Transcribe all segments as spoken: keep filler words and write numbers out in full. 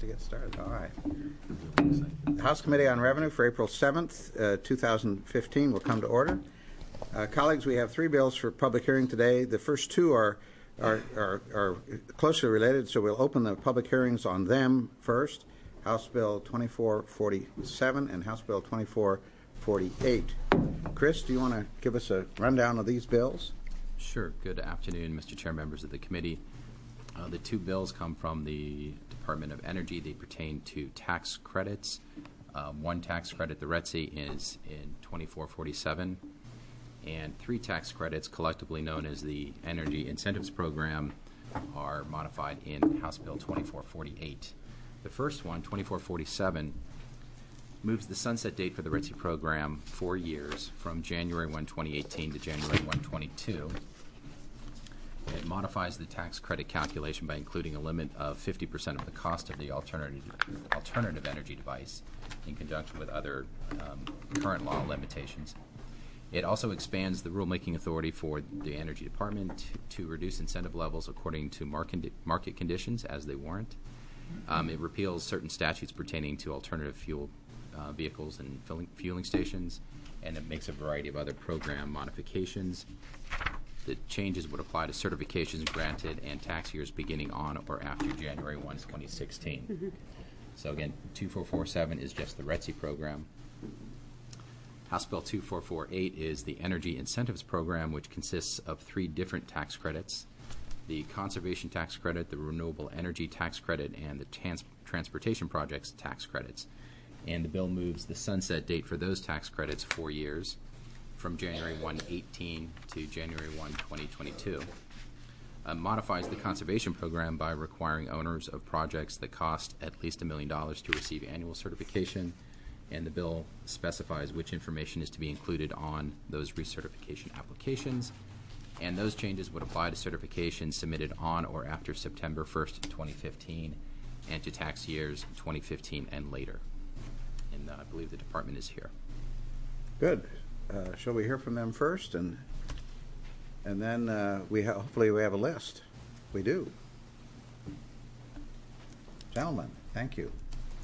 to get started. All right. The House Committee on Revenue for April seventh, uh, two thousand fifteen will come to order. Uh, colleagues, we have three bills for public hearing today. The first two are, are, are, are closely related, so we'll open the public hearings on them first. House Bill twenty-four forty-seven and House Bill twenty-four forty-eight. Chris, do you want to give us a rundown of these bills? Sure. Good afternoon, Mister Chair, members of the committee. Uh, the two bills come from the Department of Energy. They pertain to tax credits. Um, one tax credit, the R E T C, is in twenty-four forty-seven, and three tax credits, collectively known as the Energy Incentives Program, are modified in House Bill twenty-four forty-eight. The first one, twenty-four forty-seven, moves the sunset date for the R E T C program four years from January first, twenty eighteen to January first, twenty-two. It modifies the tax credit calculation by including a limit of fifty percent of the cost of the alternative, alternative energy device in conjunction with other um, current law limitations. It also expands the rulemaking authority for the Energy Department to, to reduce incentive levels according to market, market conditions as they warrant. Um, it repeals certain statutes pertaining to alternative fuel uh, vehicles and filling, fueling stations, and it makes a variety of other program modifications. The changes would apply to certifications granted and tax years beginning on or after January first, twenty sixteen. Mm-hmm. So again, twenty-four forty-seven is just the R E T C program. House Bill twenty-four forty-eight is the Energy Incentives Program, which consists of three different tax credits: the Conservation Tax Credit, the Renewable Energy Tax Credit, and the trans Transportation Projects Tax Credits. And the bill moves the sunset date for those tax credits four years, from January first, eighteen to January first, twenty twenty-two. Uh, modifies the conservation program by requiring owners of projects that cost at least a million dollars to receive annual certification, and the bill specifies which information is to be included on those recertification applications. And those changes would apply to certifications submitted on or after September first, twenty fifteen, and to tax years twenty fifteen and later. And uh, I believe the department is here. Good. Uh, shall we hear from them first, and and then uh, we ha hopefully we have a list. We do. Gentlemen, thank you.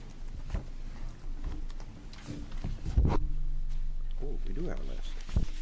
Oh, we do have a list.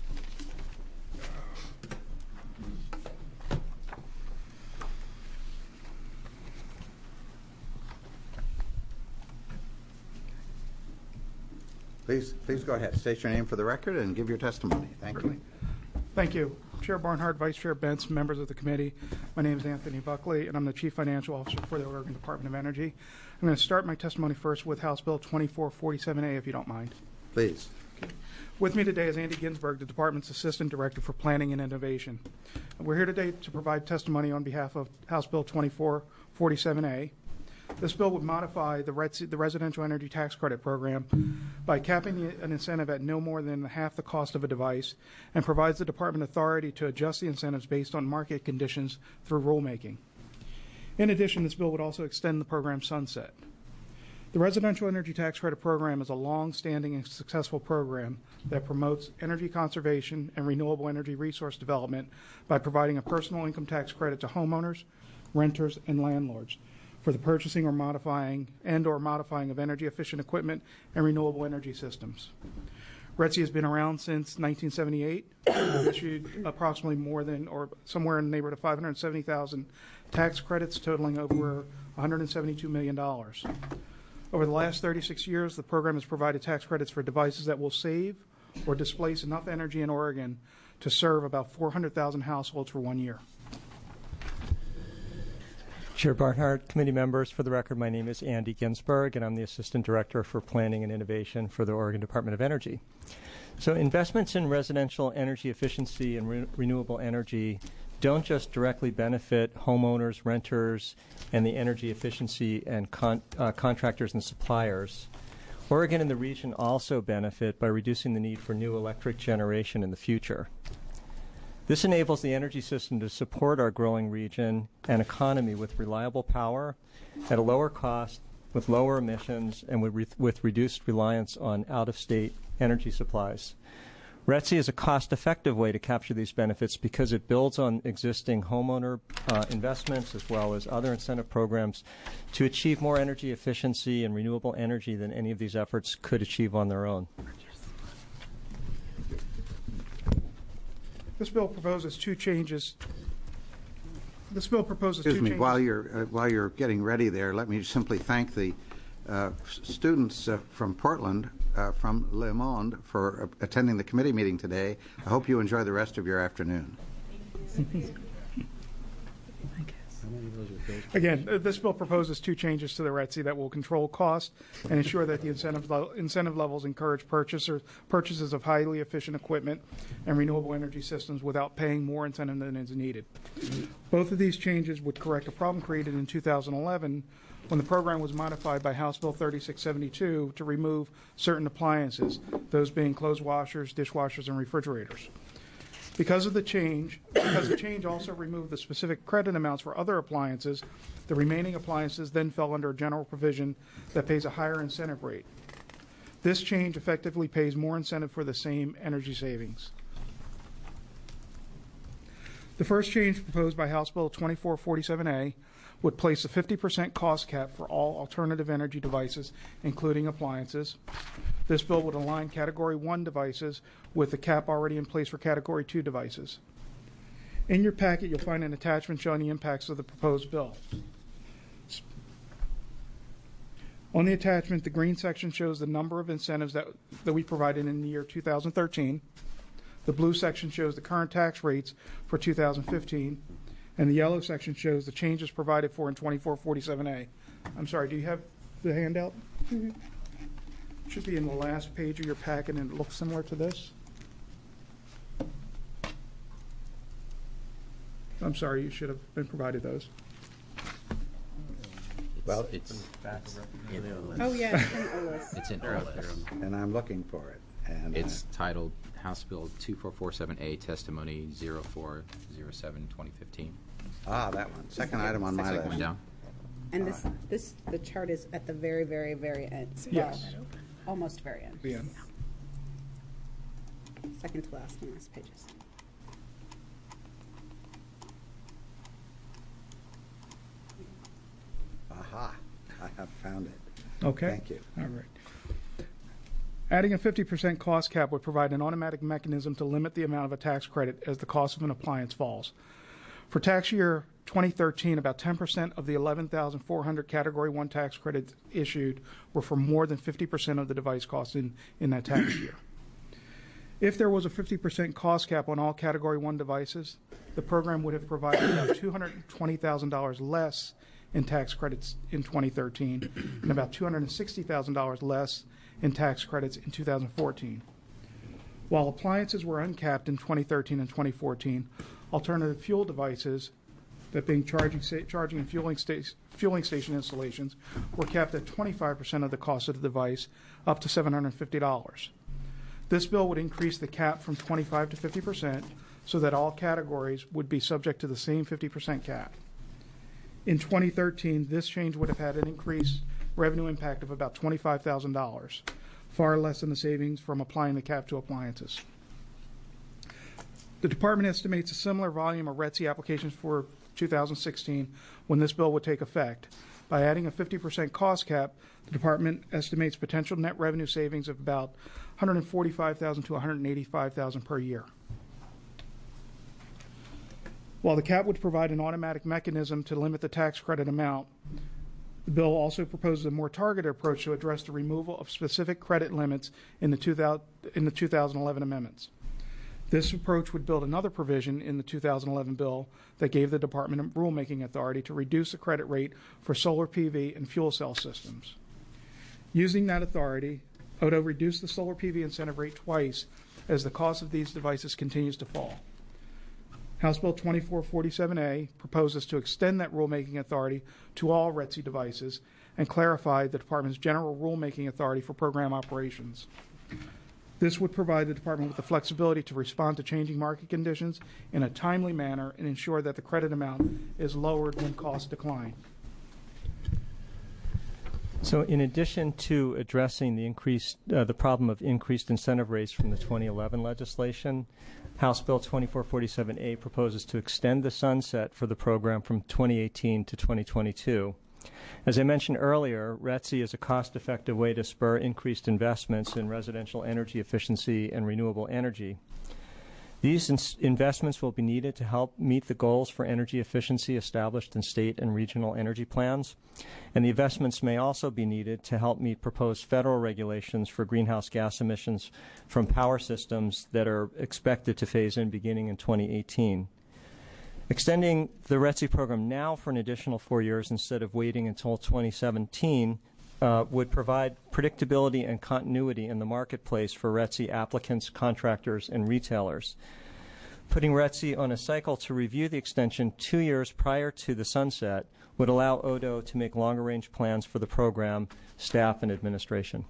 Please, please go ahead. State your name for the record and give your testimony. Thank you. Thank you. Chair Barnhart, Vice Chair Bentz, members of the committee. My name is Anthony Buckley, and I'm the Chief Financial Officer for the Oregon Department of Energy. I'm going to start my testimony first with House Bill twenty-four forty-seven A, if you don't mind. Please. Okay. With me today is Andy Ginsberg, the Department's Assistant Director for Planning and Innovation. We're here today to provide testimony on behalf of House Bill twenty-four forty-seven A. This bill would modify the, res the Residential Energy Tax Credit Program by capping the, an incentive at no more than half the cost of a device, and provides the Department authority to adjust the incentives based on market conditions through rulemaking. In addition, this bill would also extend the program sunset. The Residential Energy Tax Credit Program is a long-standing and successful program that promotes energy conservation and renewable energy resource development by providing a personal income tax credit to homeowners, renters, and landlords for the purchasing or modifying and or modifying of energy efficient equipment and renewable energy systems. R E T C has been around since nineteen seventy-eight. We've issued approximately more than, or somewhere in the neighborhood of five hundred seventy thousand tax credits totaling over one hundred seventy-two million dollars. Over the last thirty-six years, the program has provided tax credits for devices that will save or displace enough energy in Oregon to serve about four hundred thousand households for one year. Chair Barnhart, committee members, for the record, my name is Andy Ginsberg, and I'm the Assistant Director for Planning and Innovation for the Oregon Department of Energy. So investments in residential energy efficiency and re renewable energy don't just directly benefit homeowners, renters, and the energy efficiency and con uh, contractors and suppliers. Oregon and the region also benefit by reducing the need for new electric generation in the future. This enables the energy system to support our growing region and economy with reliable power at a lower cost, with lower emissions, and with, re with reduced reliance on out-of-state energy supplies. R E T C is a cost-effective way to capture these benefits because it builds on existing homeowner uh, investments as well as other incentive programs to achieve more energy efficiency and renewable energy than any of these efforts could achieve on their own. This bill proposes two changes. This bill proposes Excuse two me, changes. while you're, uh, while you're getting ready there, let me simply thank the uh, s- students uh, from Portland, uh, from Le Monde, for uh, attending the committee meeting today. I hope you enjoy the rest of your afternoon. Again, uh, this bill proposes two changes to the R E T C that will control cost and ensure that the incentive, le- incentive levels encourage purchaser, purchases of highly efficient equipment and renewable energy systems without paying more incentive than is needed. Both of these changes would correct a problem created in two thousand eleven when the program was modified by House Bill thirty-six seventy-two to remove certain appliances, those being clothes washers, dishwashers, and refrigerators. Because of the change, because the change also removed the specific credit amounts for other appliances, the remaining appliances then fell under a general provision that pays a higher incentive rate. This change effectively pays more incentive for the same energy savings. The first change proposed by House Bill twenty-four forty-seven A would place a fifty percent cost cap for all alternative energy devices, including appliances. This bill would align Category one devices with the cap already in place for Category two devices. In your packet, you'll find an attachment showing the impacts of the proposed bill. On the attachment, the green section shows the number of incentives that, that we provided in the year two thousand thirteen. The blue section shows the current tax rates for two thousand fifteen. And the yellow section shows the changes provided for in twenty-four forty-seven A. I'm sorry, do you have the handout? Mm-hmm. It should be in the last page of your packet, and it looks similar to this. I'm sorry, you should have been provided those. Well, It's, Oh, yeah, it's in OLIS. it's in OLIS. and I'm looking for it. And uh, It's titled House Bill twenty-four forty-seven A, Testimony zero four zero seven twenty fifteen. ah, that one. Second item on my Second list. one down. And this, this, the chart is at the very, very, very end. Yes. Well, almost very end. Yeah. Second to last on last pages. Aha, I have found it. Okay. Thank you. All right. Adding a fifty percent cost cap would provide an automatic mechanism to limit the amount of a tax credit as the cost of an appliance falls. For tax year twenty thirteen, about ten percent of the eleven thousand four hundred Category one tax credits issued were for more than fifty percent of the device costs in, in that tax year. If there was a fifty percent cost cap on all Category one devices, the program would have provided about two hundred twenty thousand dollars less in tax credits in twenty thirteen and about two hundred sixty thousand dollars less in tax credits in two thousand fourteen. While appliances were uncapped in twenty thirteen and twenty fourteen, alternative fuel devices, that being charging, sta- charging and fueling, sta- fueling station installations, were capped at twenty-five percent of the cost of the device, up to seven hundred fifty dollars. This bill would increase the cap from twenty-five to fifty percent so that all categories would be subject to the same fifty percent cap. In twenty thirteen, this change would have had an increased revenue impact of about twenty-five thousand dollars, far less than the savings from applying the cap to appliances. The department estimates a similar volume of R E T C applications for two thousand sixteen when this bill would take effect. By adding a fifty percent cost cap, the department estimates potential net revenue savings of about one hundred forty-five thousand dollars to one hundred eighty-five thousand dollars per year. While the cap would provide an automatic mechanism to limit the tax credit amount, the bill also proposes a more targeted approach to address the removal of specific credit limits in the two thousand, in the two thousand eleven amendments. This approach would build another provision in the two thousand eleven bill that gave the Department rulemaking authority to reduce the credit rate for solar P V and fuel cell systems. Using that authority, O D O reduced the solar P V incentive rate twice as the cost of these devices continues to fall. House Bill twenty-four forty-seven A proposes to extend that rulemaking authority to all R E T C devices and clarify the Department's general rulemaking authority for program operations. This would provide the Department with the flexibility to respond to changing market conditions in a timely manner and ensure that the credit amount is lowered when costs decline. So in addition to addressing the increased, uh, the problem of increased incentive rates from the twenty eleven legislation, House Bill twenty-four forty-seven A proposes to extend the sunset for the program from twenty eighteen to twenty twenty-two. As I mentioned earlier, R E T S I is a cost-effective way to spur increased investments in residential energy efficiency and renewable energy. These ins- investments will be needed to help meet the goals for energy efficiency established in state and regional energy plans, and the investments may also be needed to help meet proposed federal regulations for greenhouse gas emissions from power systems that are expected to phase in beginning in twenty eighteen. Extending the R E T S I program now for an additional four years instead of waiting until twenty seventeen uh, would provide predictability and continuity in the marketplace for R E T S I applicants, contractors, and retailers. Putting R E T S I on a cycle to review the extension two years prior to the sunset would allow O D O to make longer-range plans for the program, staff, and administration.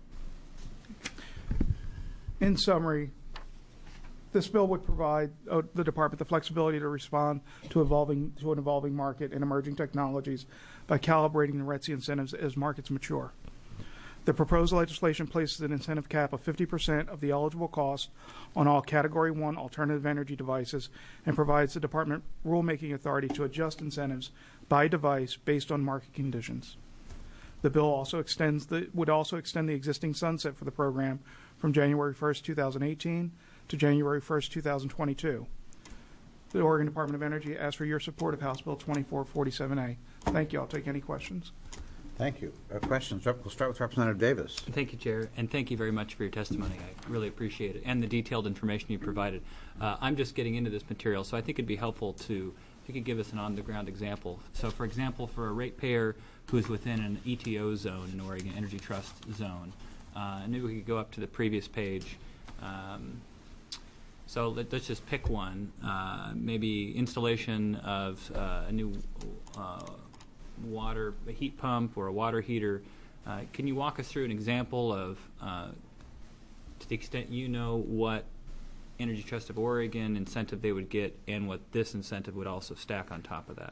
In summary, this bill would provide uh, the department the flexibility to respond to evolving to an evolving market and emerging technologies by calibrating the R E T S I incentives as markets mature. The proposed legislation places an incentive cap of fifty percent of the eligible cost on all Category one alternative energy devices and provides the department rulemaking authority to adjust incentives by device based on market conditions. The bill also extends the would also extend the existing sunset for the program from January first, two thousand eighteen to January first, two thousand twenty-two. The Oregon Department of Energy asks for your support of House Bill twenty-four forty-seven A. Thank you. I'll take any questions. Thank you. Uh, questions? We'll start with Representative Davis. Thank you, Chair, and thank you very much for your testimony. I really appreciate it, and the detailed information you provided. Uh, I'm just getting into this material, so I think it'd be helpful to, if you could give us an on-the-ground example. So, for example, for a ratepayer who's within an E T O zone, an Oregon Energy Trust zone, uh, and maybe we could go up to the previous page. Um, So let, let's just pick one, uh, maybe installation of uh, a new uh, water a heat pump or a water heater. Uh, can you walk us through an example of, uh, to the extent you know, what Energy Trust of Oregon incentive they would get and what this incentive would also stack on top of that?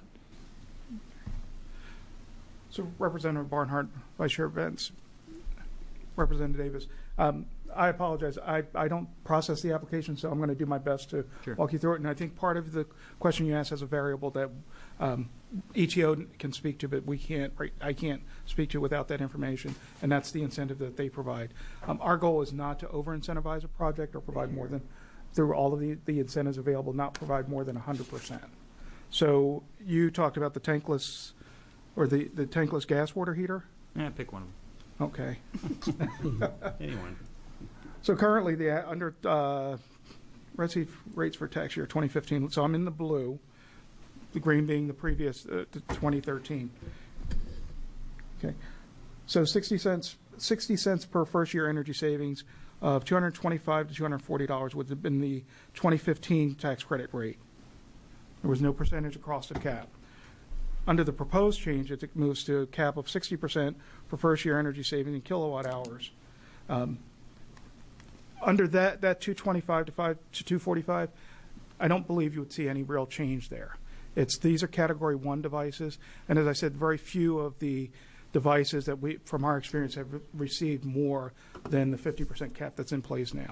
So Representative Barnhart, Vice Chair Vance, Representative Davis, um, I apologize. I, I don't process the application, so I'm going to do my best to Sure. walk you through it. And I think part of the question you asked has a variable that um, E T O can speak to, but we can't. I can't speak to without that information, and that's the incentive that they provide. Um, our goal is not to over-incentivize a project or provide more than, through all of the, the incentives available, not provide more than one hundred percent. So you talked about the tankless, or the, the tankless gas water heater? Yeah, pick one of them. Okay. Anyone. So currently, the under uh, R E T S I rates for tax year twenty fifteen. So I'm in the blue, the green being the previous uh, to twenty thirteen. Okay, so sixty cents, sixty cents per first year energy savings of two hundred twenty-five to two hundred forty dollars would have been the twenty fifteen tax credit rate. There was no percentage across the cap. Under the proposed change, it moves to a cap of sixty percent for first year energy savings in kilowatt hours. Um, under that, that two twenty-five to five to two forty-five, I don't believe you would see any real change there. It's these are Category One devices, and as I said, very few of the devices that we, from our experience, have re- received more than the fifty percent cap that's in place now.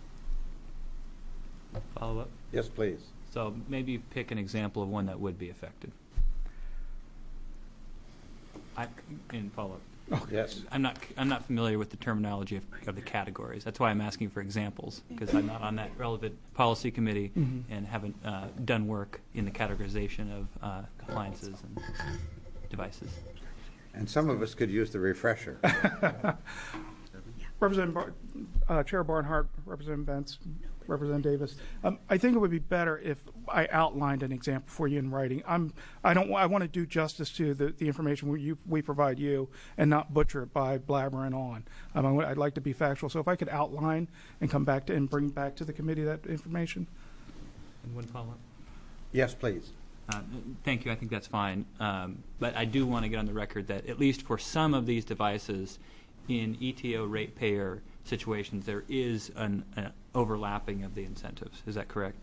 Follow up? Yes, please. So maybe pick an example of one that would be affected. I, in follow up. Yes. I'm not. I'm not familiar with the terminology of, of the categories. That's why I'm asking for examples, because I'm not on that relevant policy committee Mm-hmm. and haven't uh, done work in the categorization of uh, appliances and devices. And some of us could use the refresher. Representative Bar- uh, Chair Barnhart, Representative Bentz, Representative Davis. Um, I think it would be better if I outlined an example for you in writing. I'm, I don't. I want to do justice to the, the information we, you, we provide you, and not butcher it by blabbering on. Um, I would, I'd like to be factual. So if I could outline and come back to and bring back to the committee that information. And one follow up. Yes, please. Uh, thank you. I think that's fine. Um, but I do want to get on the record that at least for some of these devices, in E T O ratepayer situations, there is an, an overlapping of the incentives. Is that correct?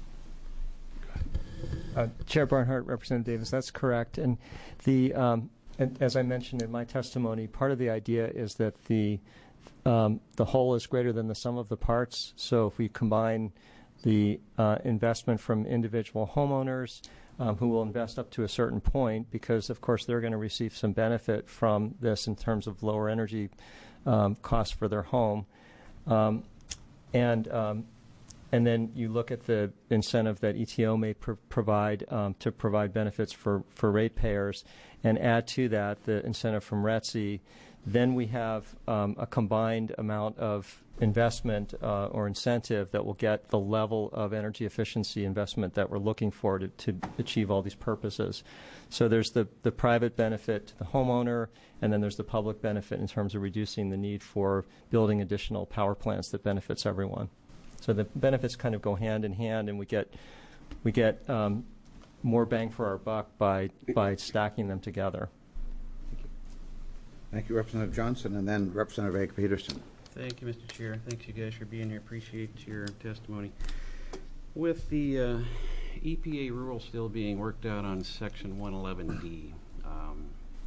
Uh, Chair Barnhart, Representative Davis, that's correct. And the um, and as I mentioned in my testimony, part of the idea is that the um, the whole is greater than the sum of the parts. So if we combine the uh, investment from individual homeowners um, who will invest up to a certain point, because of course they're going to receive some benefit from this in terms of lower energy um, costs for their home, um, and um, and then you look at the incentive that E T O may pr- provide um, to provide benefits for, for ratepayers, and add to that the incentive from R E T S I, then we have um, a combined amount of investment uh, or incentive that will get the level of energy efficiency investment that we're looking for to, to achieve all these purposes. So there's the, the private benefit to the homeowner, and then there's the public benefit in terms of reducing the need for building additional power plants that benefits everyone. So the benefits kind of go hand in hand, and we get we get um, more bang for our buck by by stacking them together. Thank you, Representative Johnson, and then Representative Ake Peterson. Thank you, Mister Chair. Thanks, you guys, for being here. Appreciate your testimony. With the uh, E P A rule still being worked out on Section one eleven D, um,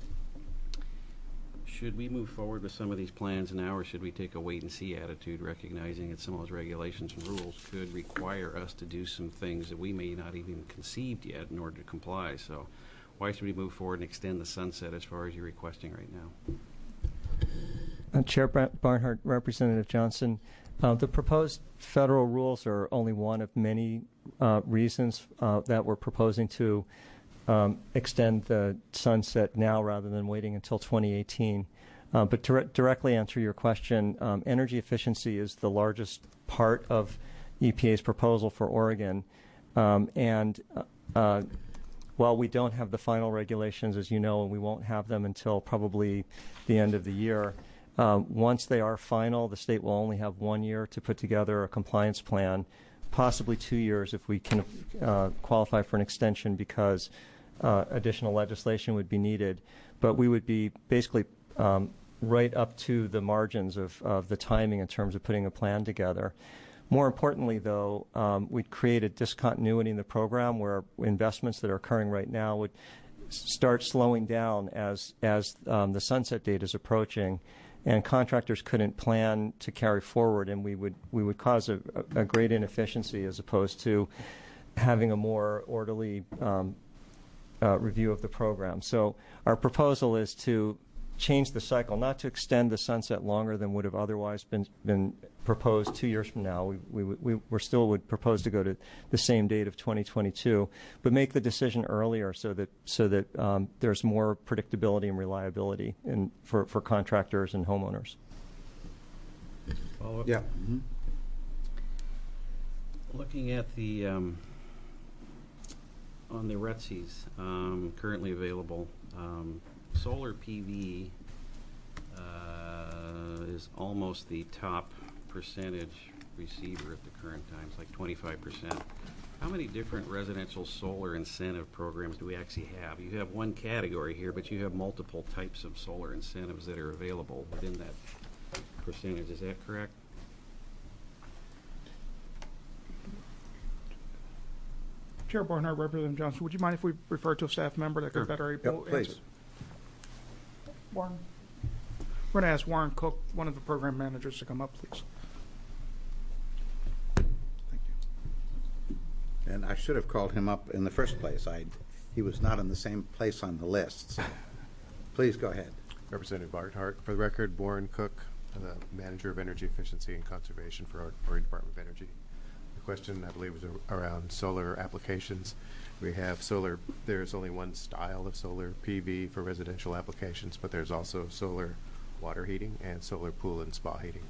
should we move forward with some of these plans now, or should we take a wait-and-see attitude, recognizing that some of those regulations and rules could require us to do some things that we may not even conceived yet in order to comply? So why should we move forward and extend the sunset as far as you're requesting right now? Uh, Chair Barnhart, Representative Johnson, uh, the proposed federal rules are only one of many uh, reasons uh, that we're proposing to um, extend the sunset now rather than waiting until twenty eighteen. Uh, but to re- directly answer your question, um, energy efficiency is the largest part of E P A's proposal for Oregon. Um, and uh, while we don't have the final regulations, as you know, and we won't have them until probably the end of the year, Um, once they are final, the state will only have one year to put together a compliance plan, possibly two years if we can uh, qualify for an extension because uh, additional legislation would be needed. But we would be basically um, right up to the margins of, of the timing in terms of putting a plan together. More importantly, though, um, we'd create a discontinuity in the program where investments that are occurring right now would start slowing down as, as um, the sunset date is approaching, and contractors couldn't plan to carry forward, and we would we would cause a, a great inefficiency as opposed to having a more orderly um, uh, review of the program. So our proposal is to change the cycle, not to extend the sunset longer than would have otherwise been been proposed two years from now. We we we we're still would propose to go to the same date of twenty twenty-two, but make the decision earlier so that so that um, there's more predictability and reliability in for for contractors and homeowners. Follow up? Yeah. Mm-hmm. Looking at the um, on the R E T S Is um, currently available, um, solar P V uh, is almost the top percentage receiver at the current time. It's like twenty-five percent. How many different residential solar incentive programs do we actually have? You have one category here, but you have multiple types of solar incentives that are available within that percentage. Is that correct? Chair Barnhart, Representative Johnson, would you mind if we refer to a staff member that Sure. could better Yep, answer? please. Warren. We're going to ask Warren Cook, one of the program managers, to come up, please. Thank you. And I should have called him up in the first place. I, he was not in the same place on the list. So please go ahead. Representative Barnhart. For the record, Warren Cook, the Manager of Energy Efficiency and Conservation for our Oregon Department of Energy. The question, I believe, was a- around solar applications. We have solar, there's only one style of solar P V for residential applications, but there's also solar water heating and solar pool and spa heating.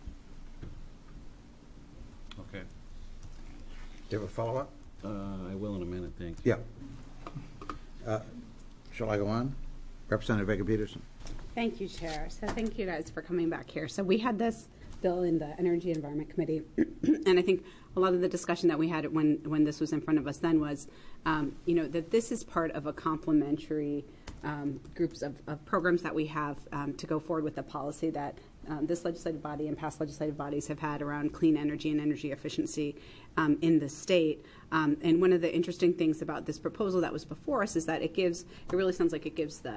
Okay. Do you have a follow-up? Uh, I will in a minute, thanks. Yeah. Uh, shall I go on? Representative Ake Peterson. Thank you, Chair. So thank you guys for coming back here. So we had this bill in the Energy Environment Committee, and I think a lot of the discussion that we had when, when this was in front of us then was, um, you know, that this is part of a complementary um, groups of, of programs that we have um, to go forward with the policy that um, this legislative body and past legislative bodies have had around clean energy and energy efficiency um, in the state. Um, and one of the interesting things about this proposal that was before us is that it gives, it really sounds like it gives the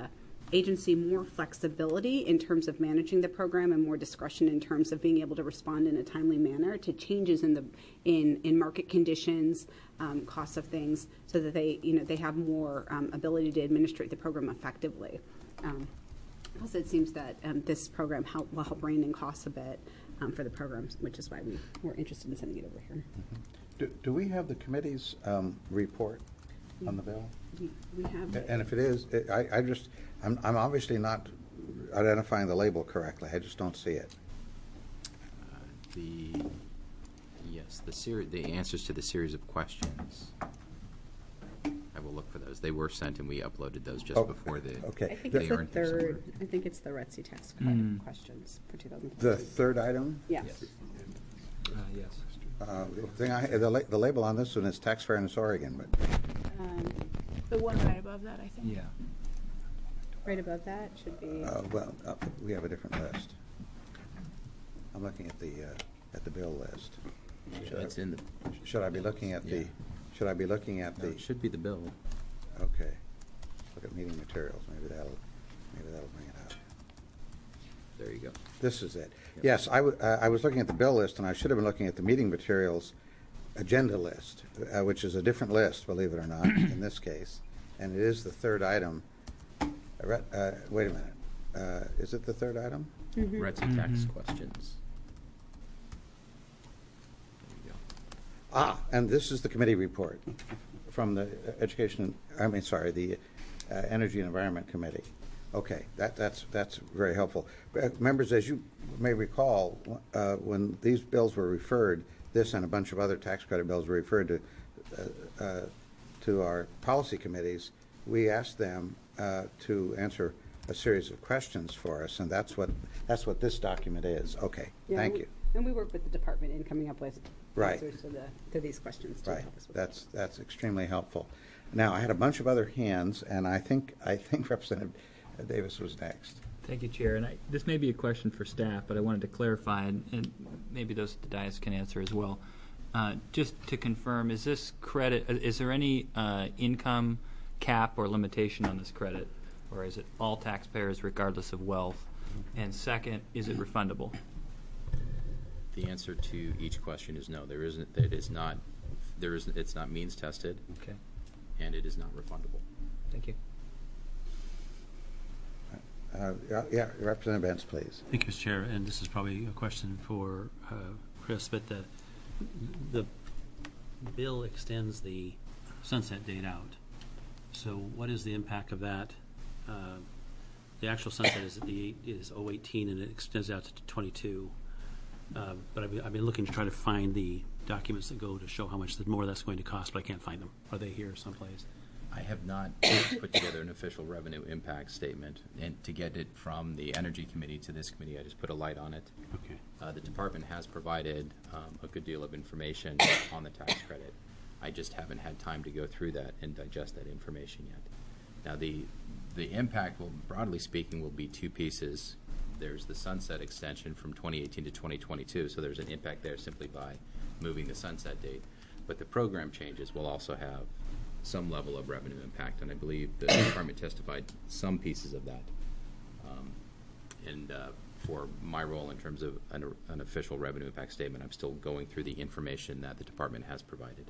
agency more flexibility in terms of managing the program and more discretion in terms of being able to respond in a timely manner to changes in the in, in market conditions, um, costs of things, so that they you know they have more um, ability to administrate the program effectively. Um, also, it seems that um, this program help, will help rein in costs a bit um, for the programs, which is why we were interested in sending it over here. Mm-hmm. Do, do we have the committee's um, report on the bill? We, we have. And if it is, it, I, I just, I'm, I'm obviously not identifying the label correctly. I just don't see it. Uh, the yes, the seri- the answers to the series of questions. I will look for those. They were sent, and we uploaded those just Oh, before the. okay. I think they it's the earned them somewhere. third. I think it's the R E T C tax credit Mm. questions for two thousand The fourteen. third item? Yes. Uh, yes. Uh, the thing I, the, la- the label on this one is Tax Fairness Oregon, but Um, The one right above that, I think. Yeah. right above that should be. uh, well, uh, we have a different list. I'm looking at the uh, at the bill list. Yeah, it's in the. Should I be looking at the? Yeah. Should I be looking at No, the? it should be the bill. Okay. Look at meeting materials. Maybe that'll maybe that'll bring it out. There you go. This is it. Yep. Yes, I, w- uh, I was looking at the bill list, and I should have been looking at the meeting materials agenda list, uh, which is a different list, believe it or not, in this case. And it is the third item. I read, uh, wait a minute. Uh, is it the third item? Mhm. R E T C tax Mhm. questions. There you go. Ah, and this is the committee report from the Education, I mean, sorry, the uh, Energy and Environment Committee. Okay, that, that's, that's very helpful. Uh, Members, as you may recall, uh, when these bills were referred, this and a bunch of other tax credit bills were referred to, uh, uh, to our policy committees, we asked them uh, to answer a series of questions for us, and that's what, that's what this document is. Okay, Yeah, thank we- you. And we work with the department in coming up with Right. answers to the to these questions to Right, help us with that's, that's extremely helpful. Now, I had a bunch of other hands, and I think, I think Representative Davis was next. Thank you, Chair. And I, this may be a question for staff, but I wanted to clarify, and, and maybe those at the dais can answer as well. Uh, just to confirm, is this credit, is there any uh, income cap or limitation on this credit, or is it all taxpayers regardless of wealth? And second, is it refundable? The answer to each question is no. There isn't. It is not. There is. It's not means tested, Okay. and it is not refundable. Thank you. Uh, yeah, yeah, Representative Benz, please. Thank you, Mister Chair, and this is probably a question for uh, Chris, but the, the bill extends the sunset date out. So what is the impact of that? Uh, the actual sunset is at the is oh eighteen, and it extends out to twenty-two. Uh, but I've been, I've been looking to try to find the documents that go to show how much more that's going to cost, but I can't find them. Are they here someplace? I have not put together an official revenue impact statement, and to get it from the Energy Committee to this committee, I just put a light on it. Okay. Uh, the department has provided um, a good deal of information on the tax credit. I just haven't had time to go through that and digest that information yet. Now, the the impact, will, broadly speaking, will be two pieces. There's the sunset extension from twenty eighteen to twenty twenty-two, so there's an impact there simply by moving the sunset date. But the program changes will also have some level of revenue impact, and I believe the department testified some pieces of that. Um, and uh, for my role in terms of an, an official revenue impact statement, I'm still going through the information that the department has provided.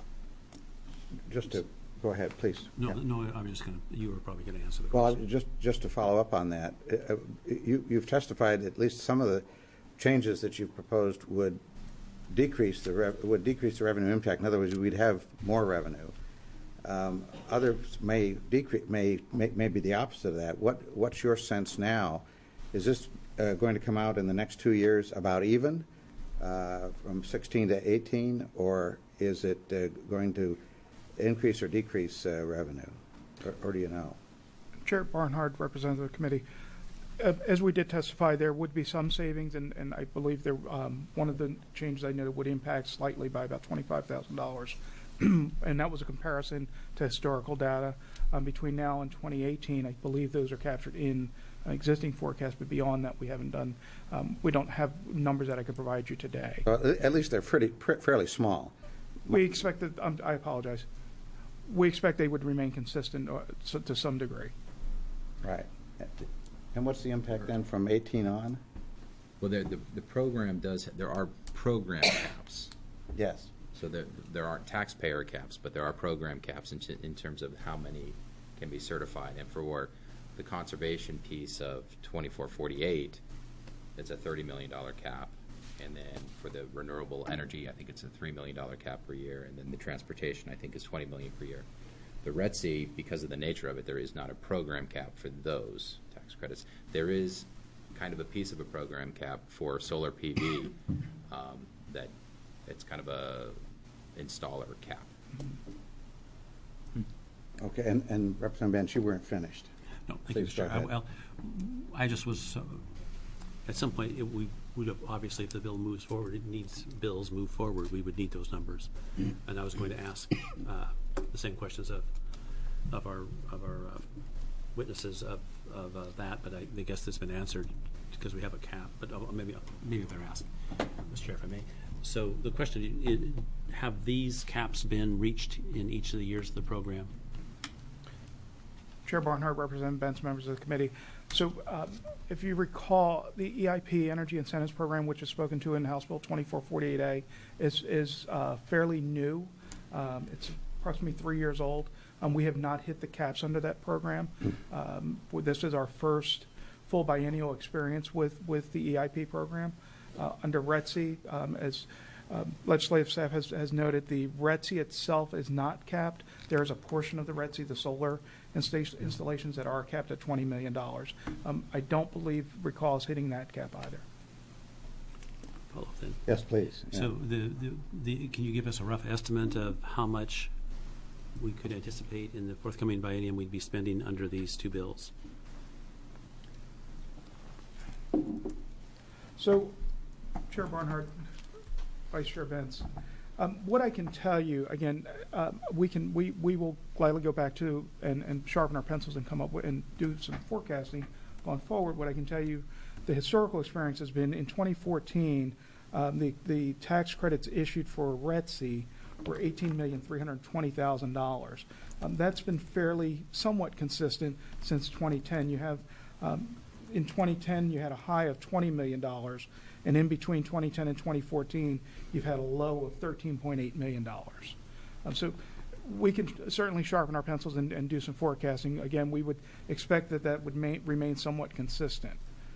Just to, go ahead, please. No, Yeah. no, I'm just going to, you were probably going to answer the Well, question. just, just to follow up on that, uh, you, you've testified at least some of the changes that you've proposed would decrease the, rev- would decrease the revenue impact. In other words, we'd have more revenue. Um, others may decrease, may, may, may be the opposite of that. What, what's your sense now? Is this uh, going to come out in the next two years about even, uh, from sixteen to eighteen, or is it uh, going to increase or decrease uh, revenue, or, or do you know? Chair Barnhart, representative of the committee. Uh, As we did testify, there would be some savings, and, and I believe there, um, one of the changes I noted would impact slightly by about twenty-five thousand dollars. And that was a comparison to historical data. Um, between now and twenty eighteen, I believe those are captured in uh, existing forecasts, but beyond that, we haven't done, um, we don't have numbers that I could provide you today. Well, at least they're pretty, pr- fairly small. We expect that, um, I apologize, we expect they would remain consistent uh, so, to some degree. Right. And what's the impact then from eighteen on? Well, the, the, the program does, there are program caps. Yes. So there, there aren't taxpayer caps, but there are program caps in, in terms of how many can be certified. And for the conservation piece of twenty-four forty-eight, it's a thirty million dollars cap. And then for the renewable energy, I think it's a three million dollars cap per year. And then the transportation, I think, is twenty million dollars per year. The R E T C, because of the nature of it, there is not a program cap for those tax credits. There is kind of a piece of a program cap for solar P V um, that it's kind of a installer cap. Okay, and, and Representative Bench, you weren't finished. No, thank Please you, Mister go Chair. I, ahead. well, I just was, uh, at some point, it, we would have, obviously, if the bill moves forward, it needs, bills move forward, we would need those numbers. And I was going to ask uh, the same questions of, of our, of our uh, witnesses of, of uh, that, but I, I guess that's been answered because we have a cap, but uh, maybe, maybe better ask, Mister Chair, if I may. So the question is, have these caps been reached in each of the years of the program? Chair Barnhart, Representative Benz, members of the committee. So um, if you recall, the E I P Energy Incentives Program, which is spoken to in House Bill twenty-four forty-eight A, is, is uh, fairly new. Um, it's approximately three years old. Um, we have not hit the caps under that program. Um, this is our first full biennial experience with, with the E I P program. Uh, under R E T C, um, as um, legislative staff has, has noted, the R E T C itself is not capped. There is a portion of the R E T C, the solar insta installations, that are capped at twenty million dollars. Um, I don't believe recall is hitting that cap either. Follow up then. Yes, please. Yeah. So the, the, the, can you give us a rough estimate of how much we could anticipate in the forthcoming biennium we'd be spending under these two bills? So, Chair Barnhart, Vice Chair Benz, um, what I can tell you, again, uh, we can we, we will gladly go back to and, and sharpen our pencils and come up with and do some forecasting going forward. What I can tell you, the historical experience has been in twenty fourteen, um, the the tax credits issued for R E T C were eighteen million three hundred twenty thousand dollars. Um, that's been fairly somewhat consistent since twenty ten. You have um, in twenty ten you had a high of twenty million dollars, and in between twenty ten and twenty fourteen you've had a low of thirteen point eight million dollars. Um, so we can certainly sharpen our pencils and, and do some forecasting. Again, we would expect that that would ma remain somewhat consistent.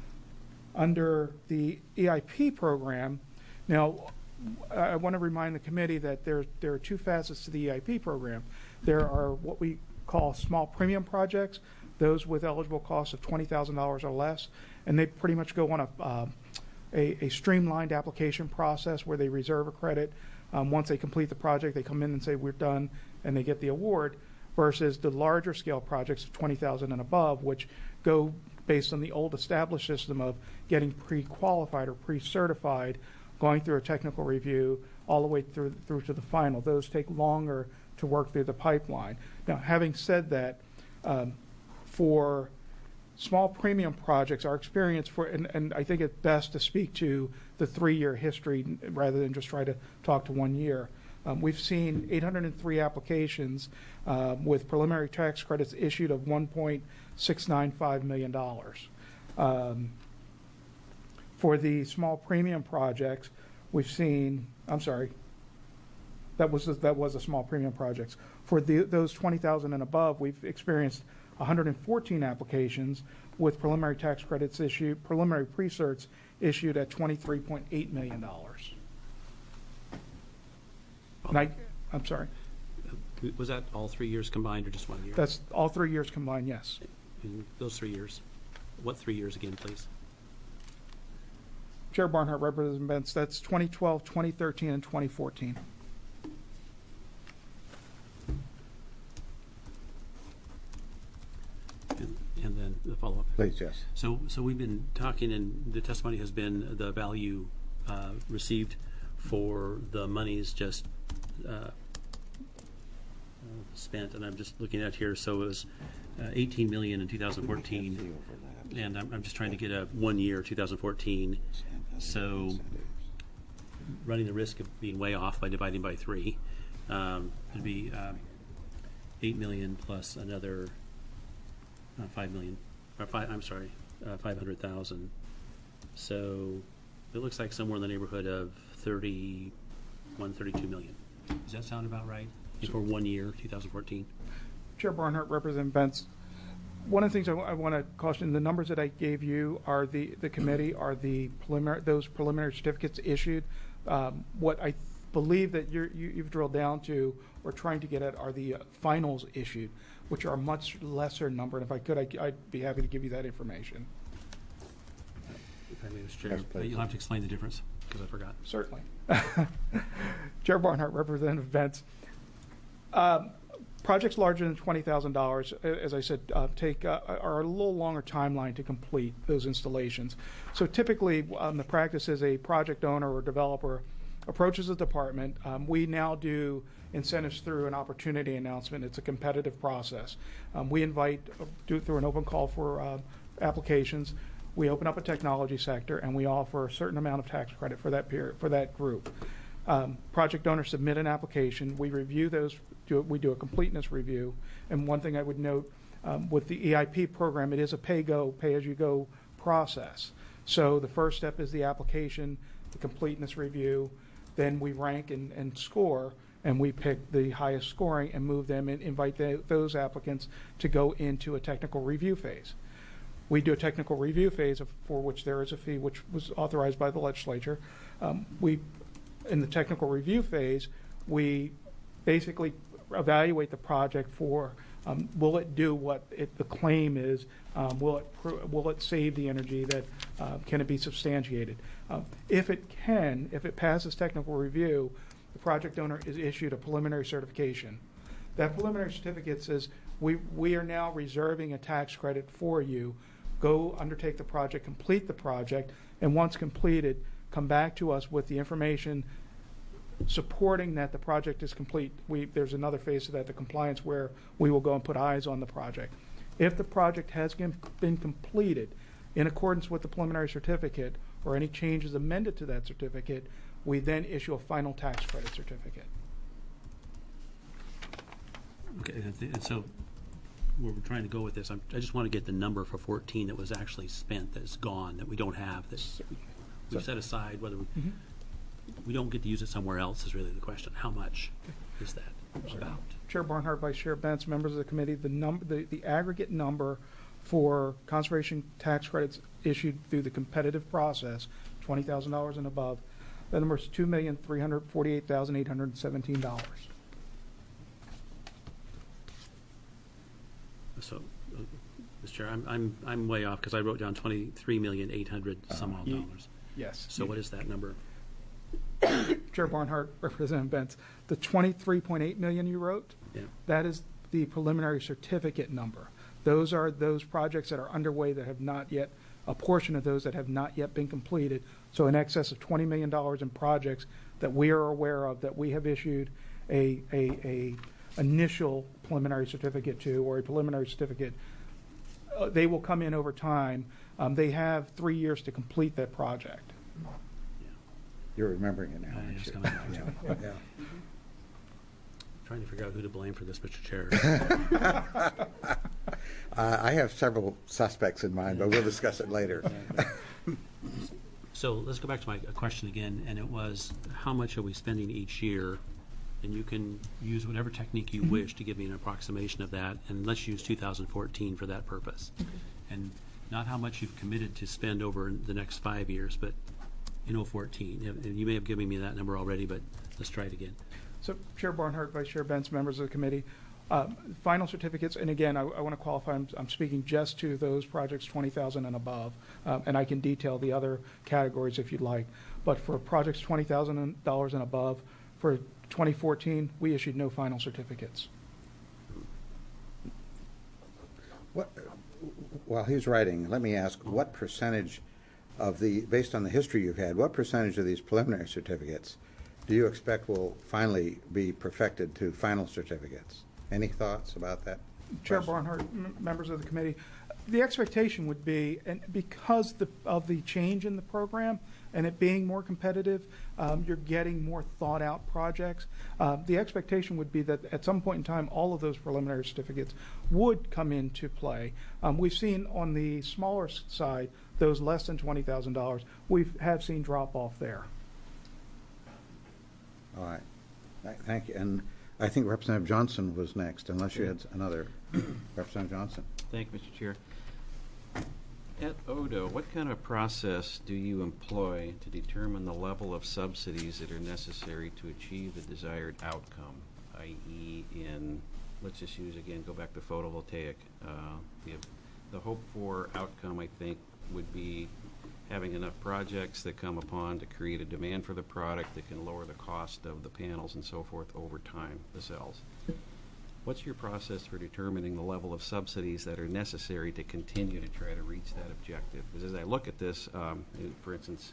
Under the E I P program, now I want to remind the committee that there, there are two facets to the E I P program. There are what we call small premium projects, those with eligible costs of twenty thousand dollars or less, and they pretty much go on a, uh, a, a streamlined application process where they reserve a credit. Um, once they complete the project, they come in and say, we're done, and they get the award, versus the larger scale projects of twenty thousand dollars and above, which go based on the old established system of getting pre-qualified or pre-certified, going through a technical review, all the way through, through to the final. Those take longer to work through the pipeline. Now, having said that, um, for small premium projects, our experience for, and, and I think it's best to speak to the three-year history rather than just try to talk to one year. Um, we've seen eight hundred three applications uh, with preliminary tax credits issued of one point six nine five million dollars. Um, for the small premium projects, we've seen, I'm sorry, that was a, that was a small premium projects. For the, those twenty thousand and above, we've experienced one hundred fourteen applications with preliminary tax credits issued, preliminary pre-certs issued at twenty-three point eight million dollars. And I, I'm sorry. Was that all three years combined or just one year? That's all three years combined, yes. In those three years. What three years again, please? Chair Barnhart, Representative Benz, that's twenty twelve, twenty thirteen, and twenty fourteen. And, and then the follow-up. Please, yes. So, so we've been talking, and the testimony has been the value uh, received for the monies just uh, spent, and I'm just looking at here. So it was uh, eighteen million in two thousand fourteen, and I'm, I'm just trying to get a one year, two thousand fourteen. So running the risk of being way off by dividing by three, um, it'd be um, eight million plus another uh, five million. or five, I'm sorry, uh, five hundred thousand. So it looks like somewhere in the neighborhood of thirty-one, thirty-two million. Does that sound about right? For one year, two thousand fourteen? Chair Barnhart, Representative Bentz. One of the things I, w- I want to caution, the numbers that I gave you are the, the committee are the preliminary, those preliminary certificates issued. Um, what I th- believe that you're, you, you've drilled down to or trying to get at are the uh, finals issued, which are a much lesser number. And if I could, I, I'd be happy to give you that information. If I may, Mister Chair, Yes, please. you'll have to explain the difference because I forgot. Certainly. Chair Barnhart, Representative Bentz. Um, projects larger than twenty thousand dollars, as I said, uh, take uh, are a little longer timeline to complete those installations. So typically, um, the practice is a project owner or developer approaches the department. Um, we now do incentives through an opportunity announcement. It's a competitive process. Um, we invite, uh, do it through an open call for uh, applications. We open up a technology sector, and we offer a certain amount of tax credit for that period, for that group. Um, project owners submit an application. We review those. Do, we do a completeness review. And one thing I would note um, with the E I P program, it is a pay-go, pay-as-you-go process. So the first step is the application, the completeness review. Then we rank and, and score, and we pick the highest scoring and move them and invite the, those applicants to go into a technical review phase. We do a technical review phase of, for which there is a fee, which was authorized by the legislature. Um, we, in the technical review phase, we basically evaluate the project for um, will it do what it, the claim is? Um, will it pr- will it save the energy? That uh, can it be substantiated? Um, if it can, if it passes technical review, the project owner is issued a preliminary certification. That preliminary certificate says we we are now reserving a tax credit for you. Go undertake the project, complete the project, and once completed, come back to us with the information supporting that the project is complete. We, there's another phase to that, the compliance, where we will go and put eyes on the project. If the project has been been completed in accordance with the preliminary certificate or any changes amended to that certificate, we then issue a final tax credit certificate. Okay, and th- and so where we're trying to go with this, I'm, I just want to get the number for fourteen that was actually spent, that's gone, that we don't have, that we've set aside, whether we, Mhm. we don't get to use it somewhere else is really the question. How much is that about? Chair Barnhart, Vice Chair Bentz, members of the committee, the number, the, the aggregate number for conservation tax credits issued through the competitive process, twenty thousand dollars and above, that number is two million three hundred forty-eight thousand eight hundred seventeen dollars. So, uh, Mister Chair, I'm, I'm, I'm way off because I wrote down twenty-three million eight hundred some odd Ye- dollars. Yes. So what is that number? Chair Barnhart, Representative Bentz, the twenty-three point eight million you wrote, Yeah. that is the preliminary certificate number. Those are those projects that are underway that have not yet, a portion of those that have not yet been completed. So in excess of twenty million dollars in projects that we are aware of, that we have issued a, a, a initial preliminary certificate to, or a preliminary certificate. Uh, they will come in over time. Um, they have three years to complete that project. You're remembering it now, Uh, aren't it's you? coming back to Yeah, me. yeah. Trying to figure out who to blame for this, Mister Chair. Uh, I have several suspects in mind, but we'll discuss it later. So let's go back to my uh, question again, and it was, how much are we spending each year? And you can use whatever technique you wish to give me an approximation of that, and let's use two thousand fourteen for that purpose. And not how much you've committed to spend over the next five years, but in oh fourteen. And you may have given me that number already, but let's try it again. So Chair Barnhart, Vice Chair Bentz, members of the committee, um, final certificates, and again, I, I want to qualify, I'm, I'm speaking just to those projects twenty thousand and above, um, and I can detail the other categories if you'd like. But for projects twenty thousand dollars and above, for twenty fourteen, we issued no final certificates. What, while he's writing, let me ask, what percentage of the, based on the history you've had, what percentage of these preliminary certificates do you expect will finally be perfected to final certificates? Any thoughts about that? Chair question? Barnhart, m- members of the committee, the expectation would be, and because the, of the change in the program and it being more competitive, um, you're getting more thought out projects. Uh, the expectation would be that at some point in time, all of those preliminary certificates would come into play. Um, we've seen on the smaller side, those less than twenty thousand dollars, we have seen drop off there. All right. Th- Thank you. And I think Representative Johnson was next, unless you had another. Representative Johnson. Thank you, Mister Chair. At O D O, what kind of process do you employ to determine the level of subsidies that are necessary to achieve the desired outcome, that is in, let's just use again, go back to photovoltaic. Uh, the, the hope for outcome, I think, would be having enough projects that come upon to create a demand for the product that can lower the cost of the panels and so forth over time, the cells. What's your process for determining the level of subsidies that are necessary to continue to try to reach that objective? Because as I look at this, um, for instance,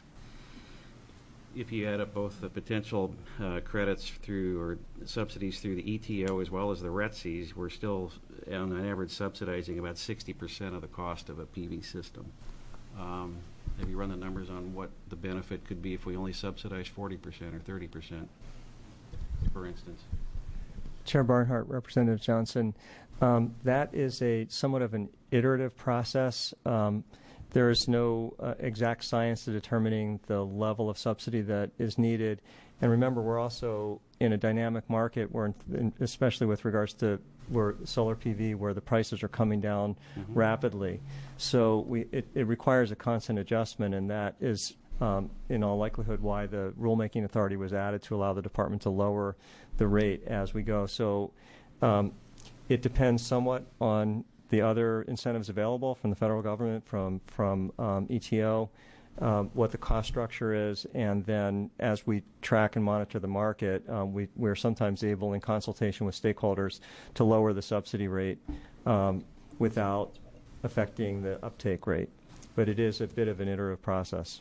if you add up both the potential uh, credits through or subsidies through the E T O as well as the R E T Cs, we're still on an average subsidizing about sixty percent of the cost of a P V system. Um, have you run the numbers on what the benefit could be if we only subsidize forty percent or thirty percent, for instance? Chair Barnhart, Representative Johnson, um, that is a somewhat of an iterative process. Um, there is no uh, exact science to determining the level of subsidy that is needed. And remember, we're also in a dynamic market, where, in, especially with regards to where solar P V, where the prices are coming down mm-hmm. rapidly. So we, it, it requires a constant adjustment, and that is, um, in all likelihood, why the rulemaking authority was added to allow the department to lower the rate as we go. So um, it depends somewhat on the other incentives available from the federal government, from, from um, E T O, um, what the cost structure is, and then as we track and monitor the market, um, we, we're sometimes able, in consultation with stakeholders, to lower the subsidy rate um, without affecting the uptake rate. But it is a bit of an iterative process.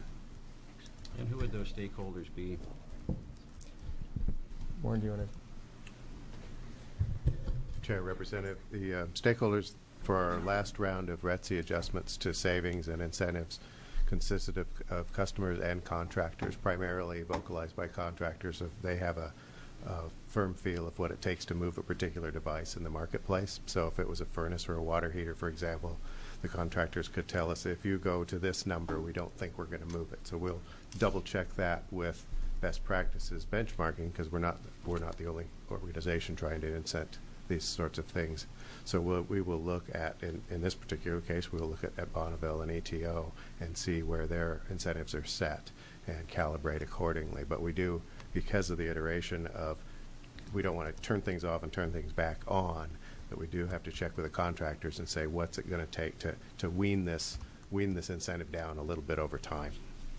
And who would those stakeholders be? Warren, do you want to? Chair, Representative, the uh, stakeholders for our last round of R E T C adjustments to savings and incentives consisted of, of customers and contractors, primarily vocalized by contractors. If they have a, a firm feel of what it takes to move a particular device in the marketplace. So if it was a furnace or a water heater, for example, the contractors could tell us, if you go to this number, we don't think we're going to move it. So we'll double check that with best practices benchmarking, because we're not we're not the only organization trying to incent these sorts of things. So we'll, we will look at, in, in this particular case, we'll look at, at Bonneville and E T O and see where their incentives are set and calibrate accordingly. But we do, because of the iteration of, we don't want to turn things off and turn things back on, that we do have to check with the contractors and say, what's it going to take to, to wean this wean this incentive down a little bit over time.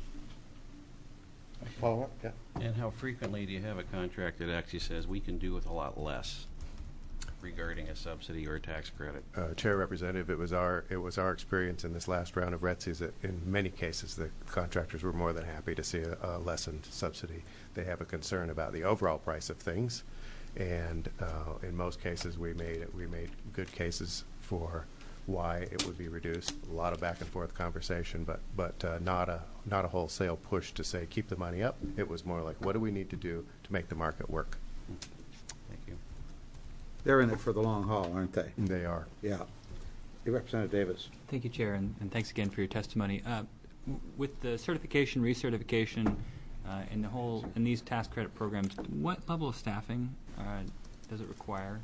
Follow up? Yeah. And how frequently do you have a contract that actually says we can do with a lot less regarding a subsidy or a tax credit? Uh, Chair Representative, it was our it was our experience in this last round of R E T Cs that in many cases the contractors were more than happy to see a, a lessened subsidy. They have a concern about the overall price of things, and uh, in most cases we made we made good cases for why it would be reduced. A lot of back and forth conversation, but but uh, not a not a wholesale push to say keep the money up. It was more like, what do we need to do to make the market work? Thank you. They're in it for the long haul, aren't they? They are. Yeah. Hey, Representative Davis. Thank you, Chair, and, and thanks again for your testimony. Uh, w- with the certification, recertification, uh, and the whole in these tax credit programs, what level of staffing uh, does it require?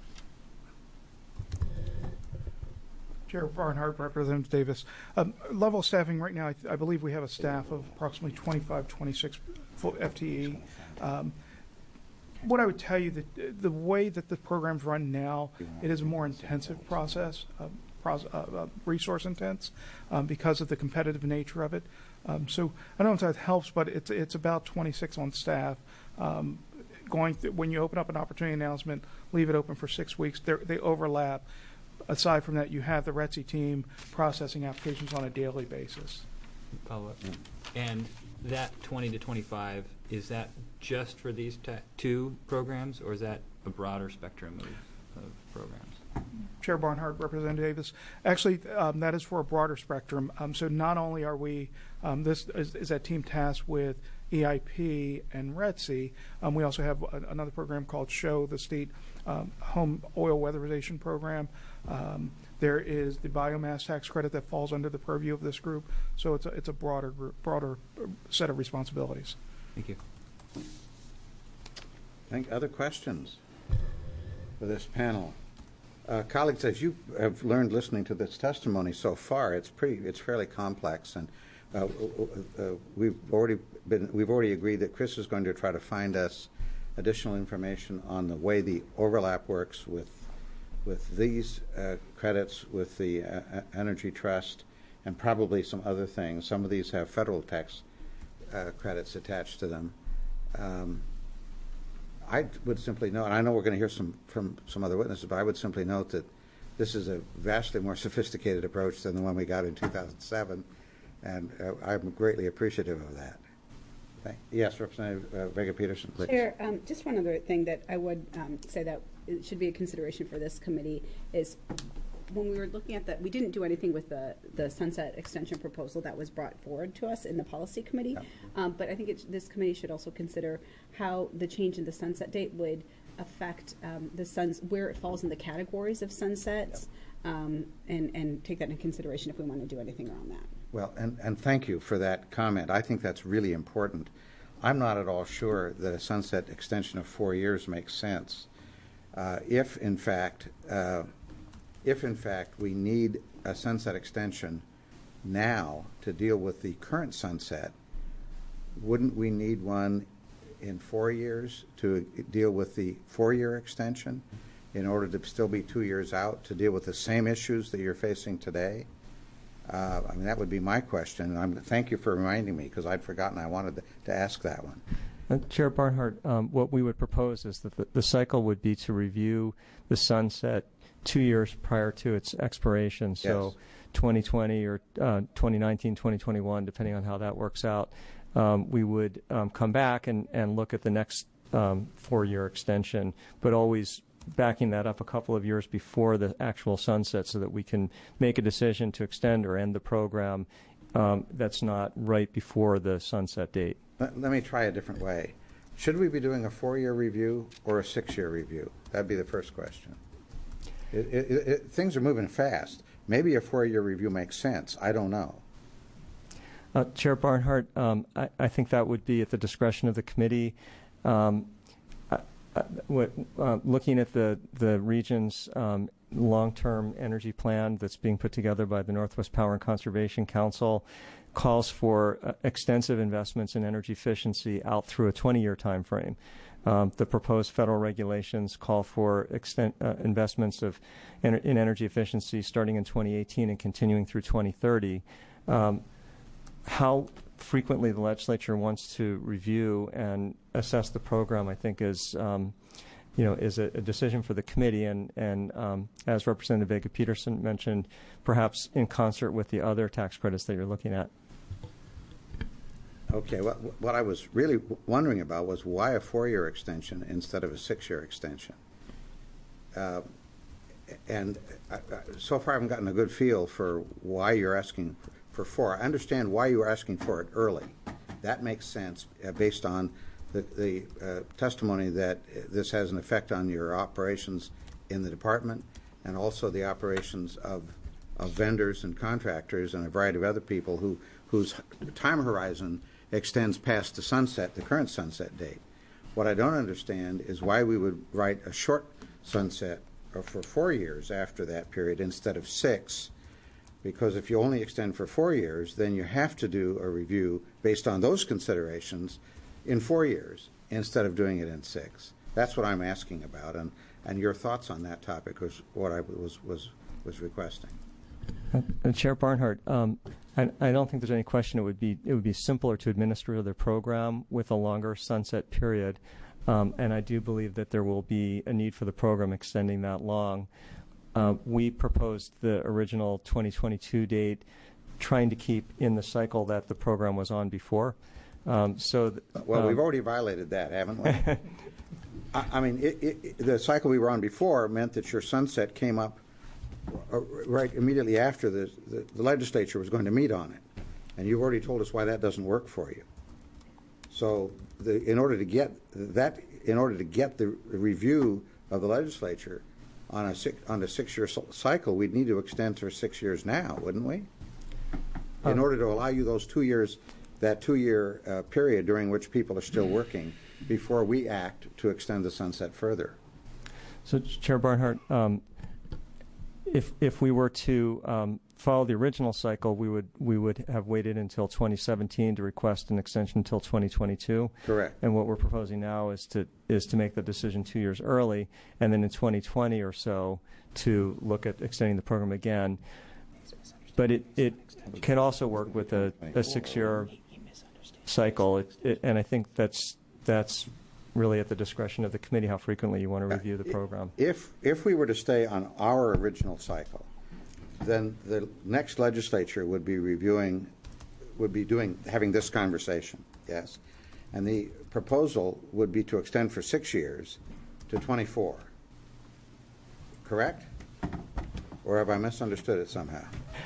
Chair Barnhart, Representative Davis. Um, level of staffing right now, I, th- I believe we have a staff of approximately twenty-five, twenty-six full F T E. Um, what I would tell you, that the way that the programs run now, it is a more intensive process, uh, pros- uh, uh, resource intense, um, because of the competitive nature of it. Um, so I don't know if that helps, but it's it's about twenty-six on staff. Um, going th- when you open up an opportunity announcement, leave it open for six weeks. They're, they overlap. Aside from that, you have the R E T C team processing applications on a daily basis. Follow up. And that twenty to twenty-five, is that just for these ta- two programs, or is that a broader spectrum of, of programs? Chair Chair Barnhart, Representative Davis. Actually, um, that is for a broader spectrum. Um, so not only are we, um, this is, is that team tasked with E I P and R E T S I, um, we also have a, another program called SHOW, the State um, Home Oil Weatherization Program. Um, there is the biomass tax credit that falls under the purview of this group. So it's a, it's a broader group, broader set of responsibilities. Thank you. Think other questions for this panel? Uh, colleagues, as you have learned listening to this testimony so far, it's pretty, it's fairly complex, and uh, uh, we've already been, we've already agreed that Chris is going to try to find us additional information on the way the overlap works with with these uh, credits, with the uh, Energy Trust, and probably some other things. Some of these have federal tax uh, credits attached to them. Um, I would simply note, and I know we're going to hear some from some other witnesses, but I would simply note that this is a vastly more sophisticated approach than the one we got in two thousand seven, and uh, I'm greatly appreciative of that. Thank, yes, Representative uh, Vega Peterson, please. Chair, um, just one other thing that I would um, say that it should be a consideration for this committee is when we were looking at that, we didn't do anything with the, the sunset extension proposal that was brought forward to us in the policy committee. Yeah. Um, but I think it, this committee should also consider how the change in the sunset date would affect um, the suns, where it falls in the categories of sunsets, yeah. um, and, and take that into consideration if we want to do anything around that. Well, and, and thank you for that comment. I think that's really important. I'm not at all sure that a sunset extension of four years makes sense. Uh, if, in fact, uh, if in fact we need a sunset extension now to deal with the current sunset, wouldn't we need one in four years to deal with the four-year extension in order to still be two years out to deal with the same issues that you're facing today? Uh, I mean, that would be my question. And I'm, thank you for reminding me, because I'd forgotten I wanted to, to ask that one. Uh, Chair Barnhart, um, what we would propose is that the, the cycle would be to review the sunset two years prior to its expiration. So yes. twenty twenty or uh, twenty nineteen, twenty twenty-one, depending on how that works out. Um, we would um, come back and, and look at the next um, four-year extension, but always backing that up a couple of years before the actual sunset so that we can make a decision to extend or end the program um, that's not right before the sunset date. Let, let me try a different way. Should we be doing a four-year review or a six-year review? That'd be the first question. It, it, it, things are moving fast. Maybe a four-year review makes sense. I don't know. Uh, Chair Barnhart, um, I, I think that would be at the discretion of the committee. Um, I, I, what, uh, looking at the, the region's um, long-term energy plan that's being put together by the Northwest Power and Conservation Council calls for uh, extensive investments in energy efficiency out through a twenty-year time frame. Um, the proposed federal regulations call for extent, uh, investments of en in energy efficiency starting in twenty eighteen and continuing through twenty thirty. Um, how frequently the legislature wants to review and assess the program, I think, is um, you know, is a, a decision for the committee. And, and um, as Representative Vega Peterson mentioned, perhaps in concert with the other tax credits that you're looking at. Okay, what, what I was really wondering about was why a four-year extension instead of a six-year extension. Uh, and I, I, so far I haven't gotten a good feel for why you're asking for, for four. I understand why you are asking for it early. That makes sense uh, based on the, the uh, testimony that this has an effect on your operations in the department and also the operations of, of vendors and contractors and a variety of other people who whose time horizon extends past the sunset, the current sunset date. What I don't understand is why we would write a short sunset or for four years after that period instead of six, because if you only extend for four years, then you have to do a review based on those considerations in four years instead of doing it in six. That's what I'm asking about, and, and your thoughts on that topic was what I was, was, was requesting. Uh, Chair Barnhart, um, I, I don't think there's any question it would be it would be simpler to administer the program with a longer sunset period, um, and I do believe that there will be a need for the program extending that long. Uh, we proposed the original twenty twenty-two date, trying to keep in the cycle that the program was on before. Um, so, th well, um, we've already violated that, haven't we? I, I mean, it, it, the cycle we were on before meant that your sunset came up uh, right immediately after the, the, the legislature was going to meet on it. And you've already told us why that doesn't work for you. So the, in order to get that, in order to get the review of the legislature on a six, on a six-year cycle, we'd need to extend for six years now, wouldn't we? In order to allow you those two years, that two-year uh, period during which people are still working before we act to extend the sunset further. So, Chair Barnhart, um, if if we were to um, follow the original cycle, we would we would have waited until twenty seventeen to request an extension until twenty twenty-two. Correct. And what we're proposing now is to is to make the decision two years early, and then in twenty twenty or so to look at extending the program again. But it, it can also work with a, a six-year cycle, it, it, and I think that's that's really at the discretion of the committee how frequently you want to review the program. If if we were to stay on our original cycle, then the next legislature would be reviewing, would be doing having this conversation, yes, and the proposal would be to extend for six years to twenty-four. Correct? Or have I misunderstood it somehow?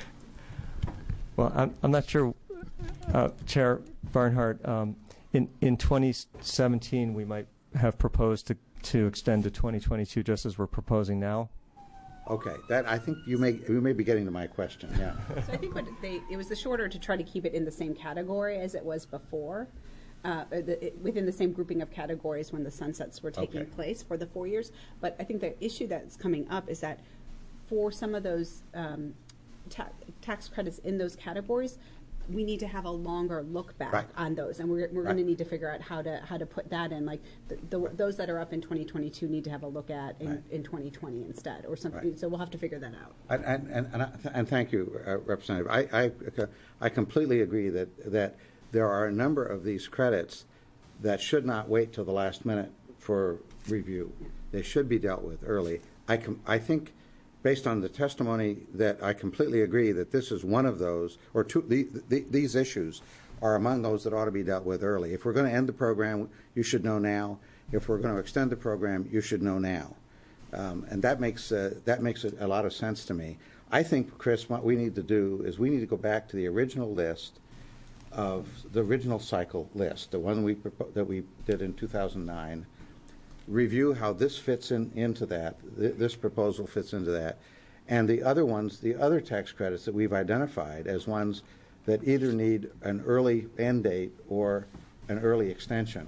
Well, I'm, I'm not sure, uh, Chair Barnhart. Um, in in twenty seventeen, we might have proposed to to extend to twenty twenty-two, just as we're proposing now. Okay, that I think you may you may be getting to my question. Yeah. So I think what they it was the shorter to try to keep it in the same category as it was before, uh, the, it, within the same grouping of categories when the sunsets were taking Okay. place for the four years. But I think the issue that's coming up is that for some of those um, ta- tax credits in those categories, we need to have a longer look back Right. on those, and we're, we're Right. going to need to figure out how to how to put that in. Like the, the, those that are up in twenty twenty-two need to have a look at in, Right. in twenty twenty instead, or something. Right. So we'll have to figure that out. And, and, and, and, I, and thank you, uh, Representative. I, I, I completely agree that, that there are a number of these credits that should not wait till the last minute for review. They should be dealt with early. I, com- I think, based on the testimony, that I completely agree that this is one of those, or two, the, the, these issues are among those that ought to be dealt with early. If we're going to end the program, you should know now. If we're going to extend the program, you should know now. Um, and that makes uh, that makes a, a lot of sense to me. I think, Chris, what we need to do is we need to go back to the original list of the original cycle list, the one we propo- that we did in two thousand nine. Review how this fits in into that. Th- this proposal fits into that, and the other ones, the other tax credits that we've identified as ones that either need an early end date or an early extension,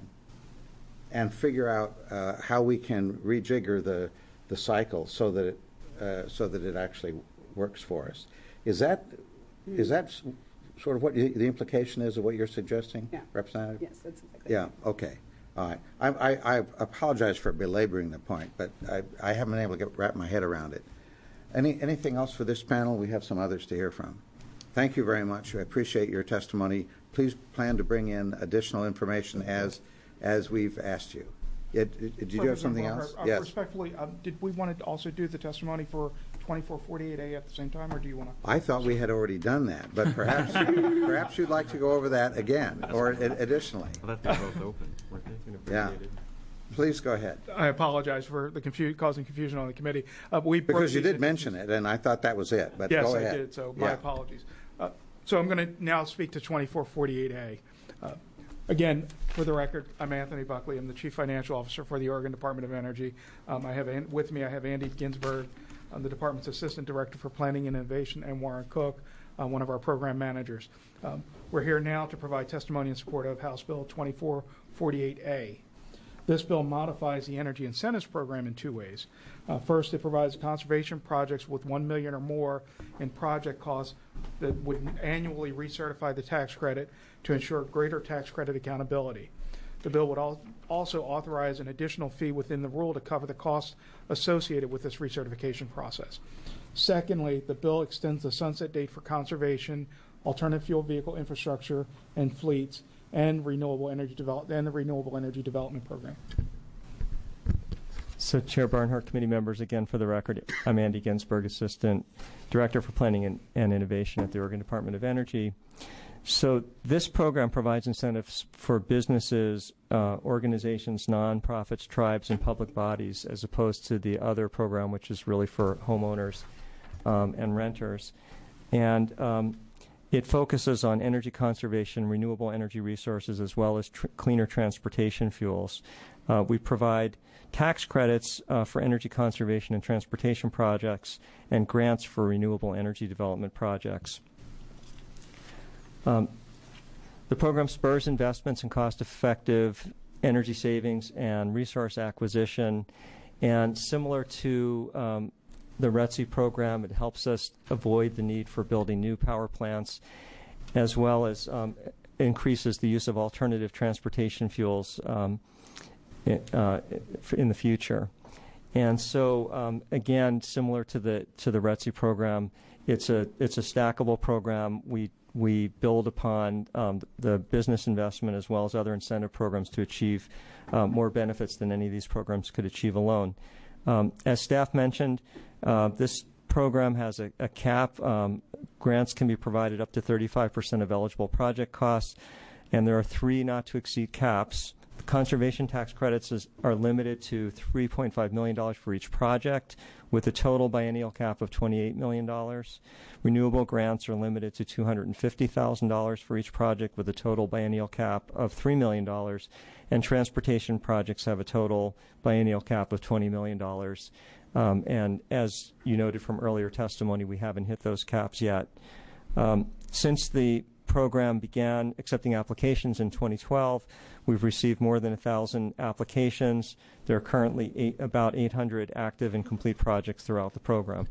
and figure out uh, how we can rejigger the the cycle so that it uh, so that it actually works for us. Is that mm. is that s- sort of what you, the implication is of what you're suggesting, Yeah. Representative? Yes, that's exactly. Yeah. Okay. All right. I, I, I apologize for belaboring the point, but I, I haven't been able to get, wrap my head around it. Any anything else for this panel? We have some others to hear from. Thank you very much. I appreciate your testimony. Please plan to bring in additional information as as we've asked you. Yeah, did, did you have something else? Uh, Yes. Respectfully, uh, did we want to also do the testimony for twenty-four forty-eight A at the same time, or do you want to? I thought we had already done that, but perhaps perhaps you'd like to go over that again or ad- additionally. I thought they were both open, weren't they? Yeah. Please go ahead. I apologize for the confu- causing confusion on the committee. Uh, we broke Because you these did into- mention it, and I thought that was it, but Yes, go I ahead. did, so my Yeah. apologies. Uh, So I'm going to now speak to twenty-four forty-eight A. Uh, Again, for the record, I'm Anthony Buckley. I'm the Chief Financial Officer for the Oregon Department of Energy. Um, I have An- with me, I have Andy Ginsberg, I'm the Department's Assistant Director for Planning and Innovation, and Warren Cook, uh, one of our program managers. Um, We're here now to provide testimony in support of House Bill twenty-four forty-eight A. This bill modifies the Energy Incentives Program in two ways. Uh, first, it provides conservation projects with one million dollars or more in project costs that would annually recertify the tax credit to ensure greater tax credit accountability. The bill would al- also authorize an additional fee within the rule to cover the costs associated with this recertification process. Secondly, the bill extends the sunset date for conservation, alternative fuel vehicle infrastructure and fleets, and renewable energy develop and the renewable energy development program. So, Chair Barnhart, committee members, again for the record, I'm Andy Ginsberg, Assistant Director for Planning and, and Innovation at the Oregon Department of Energy. So this program provides incentives for businesses, uh, organizations, nonprofits, tribes, and public bodies, as opposed to the other program, which is really for homeowners. um, and renters. And um, it focuses on energy conservation, renewable energy resources, as well as tr- cleaner transportation fuels. Uh, we provide tax credits uh, for energy conservation and transportation projects and grants for renewable energy development projects. Um, the program spurs investments in cost-effective energy savings and resource acquisition. And similar to um, the R E T C program, it helps us avoid the need for building new power plants, as well as um, increases the use of alternative transportation fuels um, uh, in the future. And so, um, again, similar to the to the R E T C program, it's a it's a stackable program. We we build upon um, the business investment as well as other incentive programs to achieve uh, more benefits than any of these programs could achieve alone. Um, as staff mentioned, uh, this program has a, a cap. Um, grants can be provided up to thirty-five percent of eligible project costs, and there are three not-to-exceed caps. The conservation tax credits is, are limited to three point five million dollars for each project, with a total biennial cap of twenty-eight million dollars. Renewable grants are limited to two hundred fifty thousand dollars for each project, with a total biennial cap of three million dollars. And transportation projects have a total biennial cap of twenty million dollars. Um, and as you noted from earlier testimony, we haven't hit those caps yet. Um, since the program began accepting applications in twenty twelve, we've received more than one thousand applications. There are currently eight, about eight hundred active and complete projects throughout the program.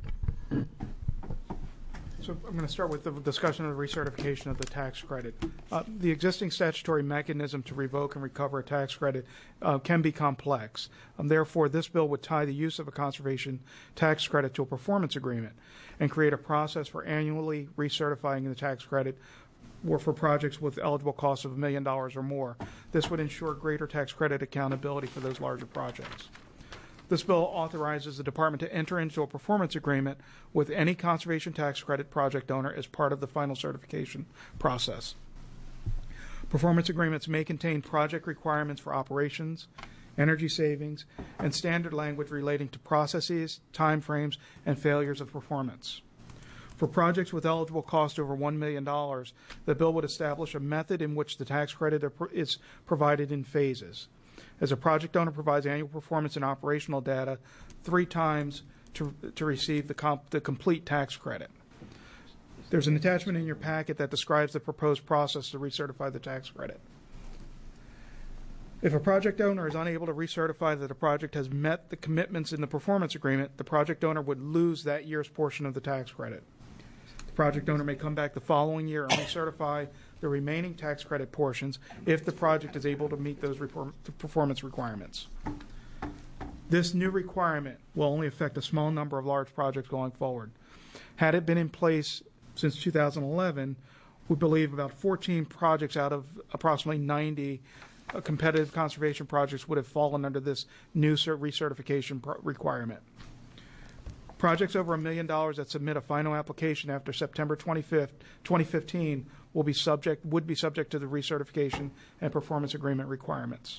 So I'm going to start with the discussion of the recertification of the tax credit. Uh, the existing statutory mechanism to revoke and recover a tax credit uh, can be complex. Um, therefore, this bill would tie the use of a conservation tax credit to a performance agreement and create a process for annually recertifying the tax credit or for projects with eligible costs of a million dollars or more. This would ensure greater tax credit accountability for those larger projects. This bill authorizes the department to enter into a performance agreement with any conservation tax credit project owner as part of the final certification process. Performance agreements may contain project requirements for operations, energy savings, and standard language relating to processes, timeframes, and failures of performance. For projects with eligible cost over one million dollars, the bill would establish a method in which the tax credit is provided in phases. As a project owner provides annual performance and operational data three times to, to receive the, comp, the complete tax credit. There's an attachment in your packet that describes the proposed process to recertify the tax credit. If a project owner is unable to recertify that a project has met the commitments in the performance agreement, the project owner would lose that year's portion of the tax credit. The project owner may come back the following year and recertify the remaining tax credit portions if the project is able to meet those performance requirements. This new requirement will only affect a small number of large projects going forward. Had it been in place since two thousand eleven, we believe about fourteen projects out of approximately ninety uh, competitive conservation projects would have fallen under this new cert- recertification pro- requirement. Projects over a million dollars that submit a final application after September twenty-fifth, twenty fifteen will be subject would be subject to the recertification and performance agreement requirements.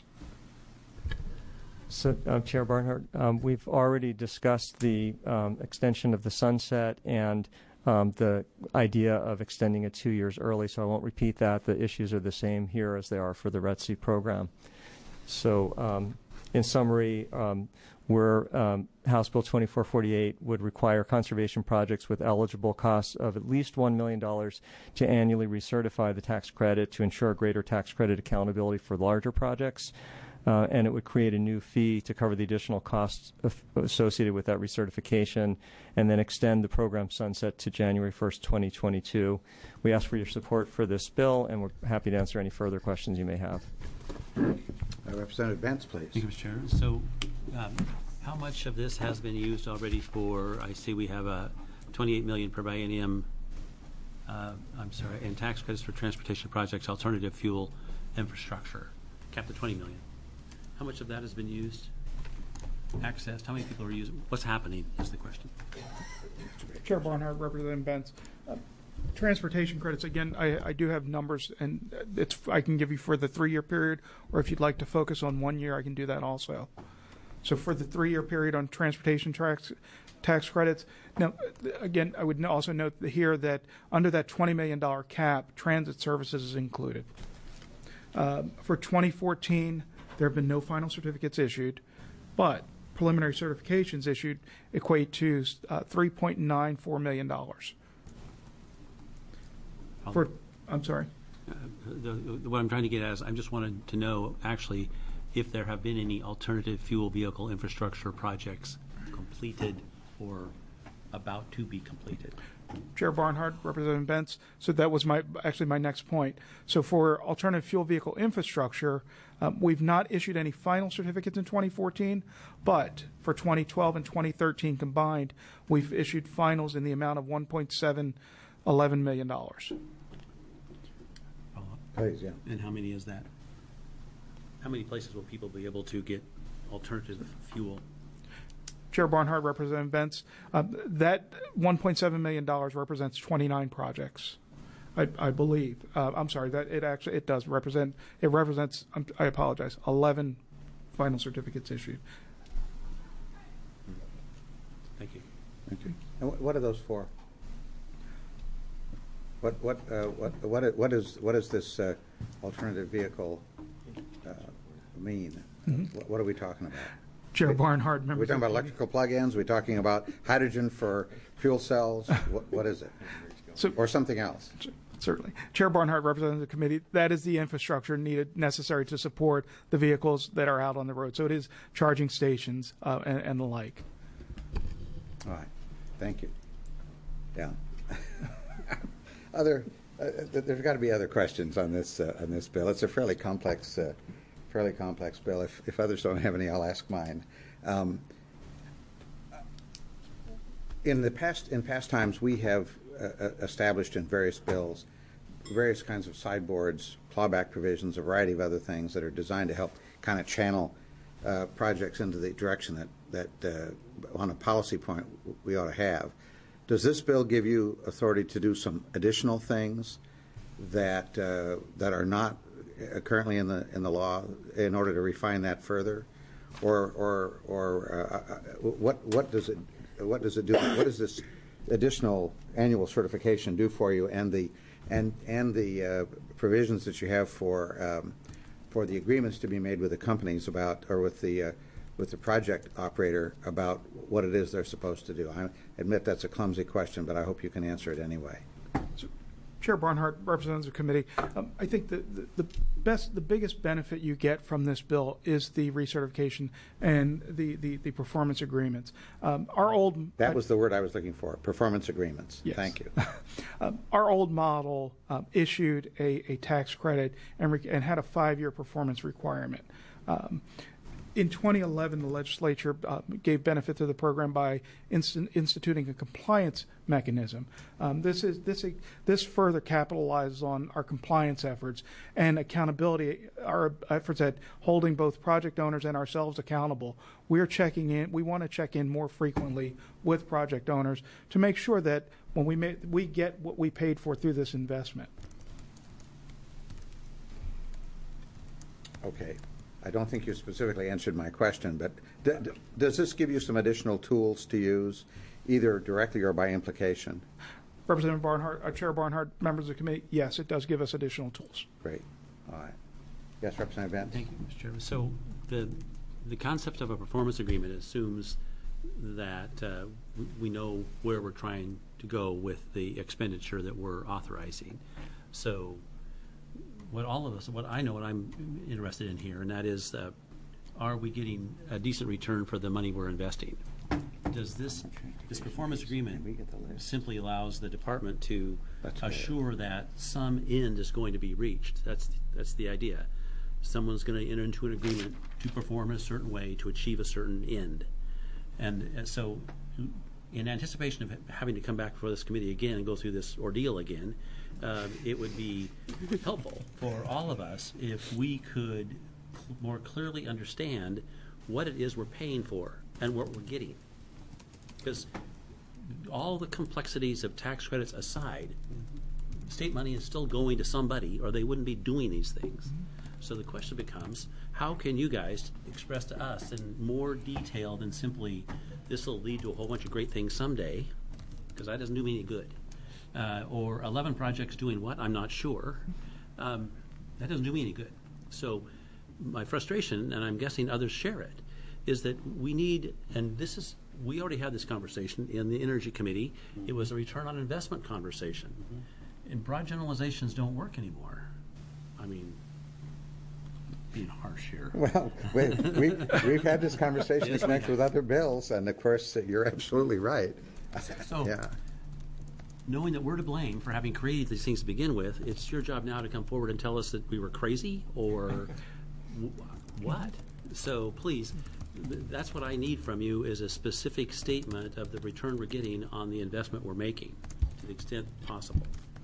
So, uh, Chair Barnhart, um, we've already discussed the um, extension of the sunset and um, the idea of extending it two years early, so I won't repeat that. The issues are the same here as they are for the R E T C program. So, um, in summary, um, where um, House Bill twenty-four forty-eight would require conservation projects with eligible costs of at least one million dollars to annually recertify the tax credit to ensure greater tax credit accountability for larger projects. Uh, and it would create a new fee to cover the additional costs of, associated with that recertification, and then extend the program sunset to January first, twenty twenty-two. We ask for your support for this bill, and we're happy to answer any further questions you may have. Uh, Representative Bentz, please. Thank you, Mister Chairman. So, um, how much of this has been used already for? I see we have a twenty-eight million dollars per biennium. Uh, I'm sorry, and tax credits for transportation projects, alternative fuel infrastructure, capped at twenty million dollars. How much of that has been used? Accessed? How many people are using? What's happening is the question. Chair Barnhart, Representative Bentz. Uh, transportation credits, again, I, I do have numbers, and it's I can give you for the three-year period, or if you'd like to focus on one year, I can do that also. So for the three-year period on transportation tax, tax credits, now, again, I would also note here that under that twenty million dollars cap, transit services is included. Um, for twenty fourteen, there have been no final certificates issued, but preliminary certifications issued equate to uh, three point nine four million dollars. For, I'm sorry? Uh, the, the, what I'm trying to get at is I just wanted to know actually if there have been any alternative fuel vehicle infrastructure projects completed or about to be completed. Chair Barnhart, Representative Bentz. So that was my actually my next point. So for alternative fuel vehicle infrastructure, um, we've not issued any final certificates in twenty fourteen, but for twenty twelve and twenty thirteen combined, we've issued finals in the amount of one point seven one one million dollars. Please, yeah. And how many is that? How many places will people be able to get alternative fuel? Chair Barnhart, Representative Bentz, uh, that one point seven million dollars represents twenty-nine projects, I, I believe. Uh, I'm sorry, that it actually it does represent. It represents. I'm, I apologize. eleven final certificates issued. Thank you. Thank you. And what, what are those for? What what uh, what what what is what is this uh, alternative vehicle uh, mean? Mm-hmm. What, what are we talking about? Chair Barnhart, Are members. we talking about of the electrical plug-ins? Are we talking about hydrogen for fuel cells? what, what is it? So, or something else? Certainly. Chair Barnhart, Representative of the committee, that is the infrastructure needed, necessary to support the vehicles that are out on the road. So it is charging stations uh, and, and the like. All right. Thank you. Yeah. Other, uh, there's got to be other questions on this uh, on this bill. It's a fairly complex, uh, fairly complex bill. If, if others don't have any, I'll ask mine. Um, in the past, in past times, we have uh, established in various bills various kinds of sideboards, clawback provisions, a variety of other things that are designed to help kind of channel uh, projects into the direction that that uh, on a policy point we ought to have. Does this bill give you authority to do some additional things that uh, that are not currently in the in the law in order to refine that further, or or or uh, what what does it what does it do? What does this additional annual certification do for you, and the and and the uh, provisions that you have for um, for the agreements to be made with the companies about or with the uh, with the project operator about what it is they're supposed to do? I admit that's a clumsy question, but I hope you can answer it anyway. So, Chair Barnhart, Representatives of the Committee, um, I think the, the, the best, the biggest benefit you get from this bill is the recertification and the, the, the performance agreements. Um, our old that was the word I was looking for. Performance agreements. Yes. Thank you. um, our old model um, issued a, a tax credit and, re- and had a five-year performance requirement. Um, In twenty eleven, the legislature uh, gave benefit to the program by inst- instituting a compliance mechanism. Um, this is this this further capitalizes on our compliance efforts and accountability. Our efforts at holding both project owners and ourselves accountable. We're checking in. We want to check in more frequently with project owners to make sure that when we ma- we get what we paid for through this investment. Okay. I don't think you specifically answered my question, but d- d- does this give you some additional tools to use, either directly or by implication? Representative Barnhart, uh, Chair Barnhart, members of the committee, yes, it does give us additional tools. Great. All right. Yes, Representative Bentz. Thank you, Mister Chairman. So the the concept of a performance agreement assumes that uh, we know where we're trying to go with the expenditure that we're authorizing. So what all of us, what I know, what I'm interested in here, and that is, uh, are we getting a decent return for the money we're investing? Does this this performance agreement simply allows the department to assure that some end is going to be reached? That's that's the idea. Someone's going to enter into an agreement to perform in a certain way to achieve a certain end, and uh, so in anticipation of having to come back before this committee again and go through this ordeal again, uh, it would be helpful for all of us if we could cl- more clearly understand what it is we're paying for and what we're getting. Because all the complexities of tax credits aside, state money is still going to somebody or they wouldn't be doing these things. So the question becomes, how can you guys express to us in more detail than simply this will lead to a whole bunch of great things someday, because that doesn't do me any good. Uh, or eleven projects doing what? I'm not sure. Um, that doesn't do me any good. So my frustration, and I'm guessing others share it, is that we need, and this is, we already had this conversation in the Energy Committee. It was a return on investment conversation. Mm-hmm. And broad generalizations don't work anymore. I mean, being harsh here. Well, we, we, we've had this conversation in connection with other bills, and of course, you're absolutely right. So, yeah. Knowing that we're to blame for having created these things to begin with, it's your job now to come forward and tell us that we were crazy or w- what. So please, th- that's what I need from you, is a specific statement of the return we're getting on the investment we're making to the extent possible.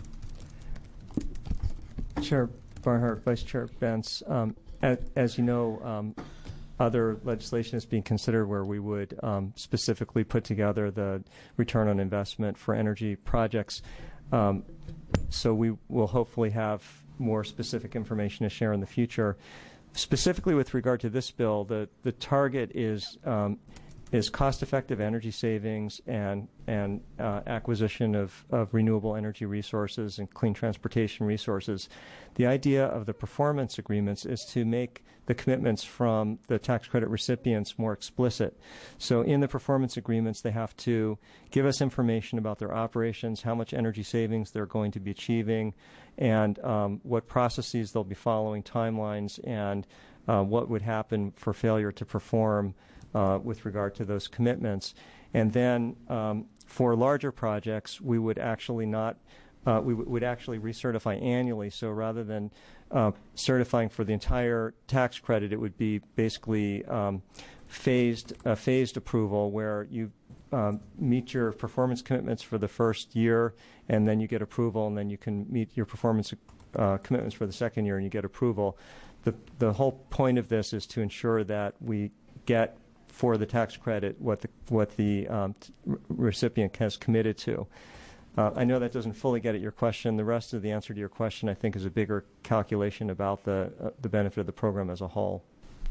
Chair Barnhart, Vice Chair Bentz, um, as, as you know, um, other legislation is being considered where we would um, specifically put together the return on investment for energy projects. Um, so we will hopefully have more specific information to share in the future. Specifically with regard to this bill, the, the target is um, is cost-effective energy savings and and uh, acquisition of, of renewable energy resources and clean transportation resources. The idea of the performance agreements is to make the commitments from the tax credit recipients more explicit. So in the performance agreements, they have to give us information about their operations, how much energy savings they're going to be achieving, and um, what processes they'll be following, timelines, and uh, what would happen for failure to perform Uh, with regard to those commitments. And then um, for larger projects, we would actually not, uh, we w- would actually recertify annually. So rather than uh, certifying for the entire tax credit, it would be basically um, phased, uh, phased approval where you um, meet your performance commitments for the first year, and then you get approval, and then you can meet your performance uh, commitments for the second year, and you get approval. The, the whole point of this is to ensure that we get for the tax credit what the what the um, t- recipient has committed to. Uh, I know that doesn't fully get at your question. The rest of the answer to your question, I think, is a bigger calculation about the uh, the benefit of the program as a whole.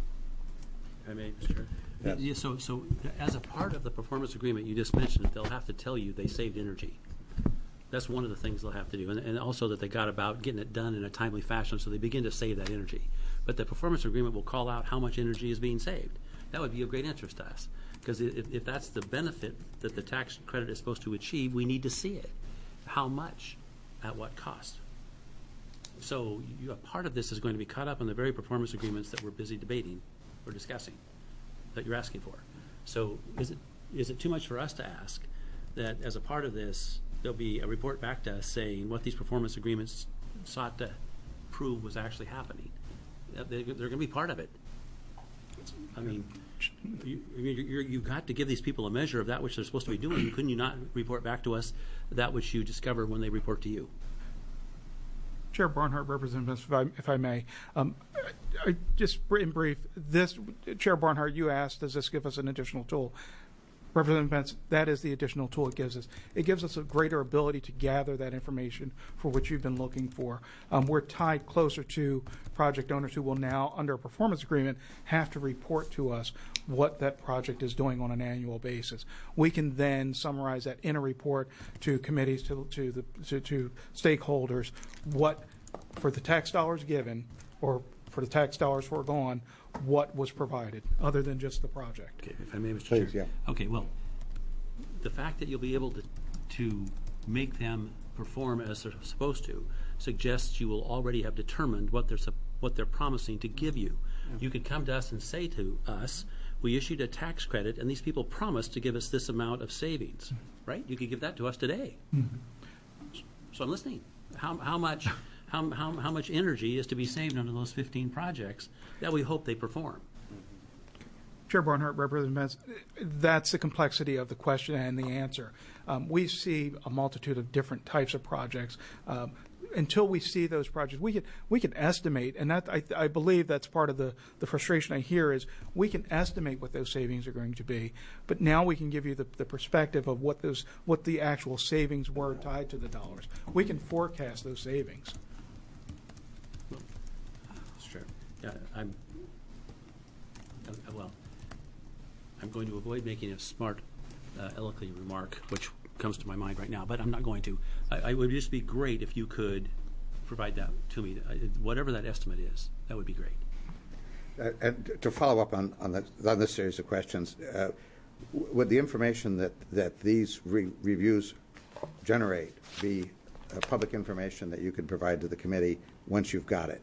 I may, Mister Chair. Yes. Yeah, so, so as a part of the performance agreement, you just mentioned they'll have to tell you they saved energy. That's one of the things they'll have to do, and, and also that they got about getting it done in a timely fashion, so they begin to save that energy. But the performance agreement will call out how much energy is being saved. That would be of great interest to us, because if, if that's the benefit that the tax credit is supposed to achieve, we need to see it. How much, at what cost? So you, a part of this is going to be caught up in the very performance agreements that we're busy debating or discussing, that you're asking for. So is it is it too much for us to ask that as a part of this, there'll be a report back to us saying what these performance agreements sought to prove was actually happening? They're, they're going to be part of it. I mean, you, you're, you've got to give these people a measure of that which they're supposed to be doing. Couldn't you not report back to us that which you discover when they report to you? Chair Barnhart, Representative, if I, if I may, um, I, I just in brief, this Chair Barnhart, you asked, does this give us an additional tool? Representative Pence, that is the additional tool it gives us. It gives us a greater ability to gather that information for which you've been looking for. Um, we're tied closer to project owners who will now, under a performance agreement, have to report to us what that project is doing on an annual basis. We can then summarize that in a report to committees, to to the to, to stakeholders, what for the tax dollars given or for the tax dollars foregone, what was provided, other than just the project. Okay, if I may, Mister Please, Chair. yeah. Okay, well, the fact that you'll be able to to make them perform as they're supposed to suggests you will already have determined what they're sup- what they're promising to give you. Yeah. You could come to us and say to us, we issued a tax credit, and these people promised to give us this amount of savings, mm-hmm. right? You could give that to us today. Mm-hmm. So I'm listening. How how much? How, how, how much energy is to be saved under those fifteen projects that we hope they perform? Chair Barnhart, Representative Pence, that's the complexity of the question and the answer. Um, we see a multitude of different types of projects. Um, until we see those projects, we can we can estimate, and that I, I believe that's part of the, the frustration I hear is we can estimate what those savings are going to be, but now we can give you the, the perspective of what those what the actual savings were tied to the dollars. We can forecast those savings. uh, I'm, uh, well, I'm going to avoid making a smart, uh, eloquent remark, which comes to my mind right now, but I'm not going to. I, I would just be great if you could provide that to me, uh, whatever that estimate is. That would be great. Uh, and to follow up on, on, the, on this series of questions, uh, w- would the information that, that these re- reviews generate be uh, public information that you could provide to the committee once you've got it?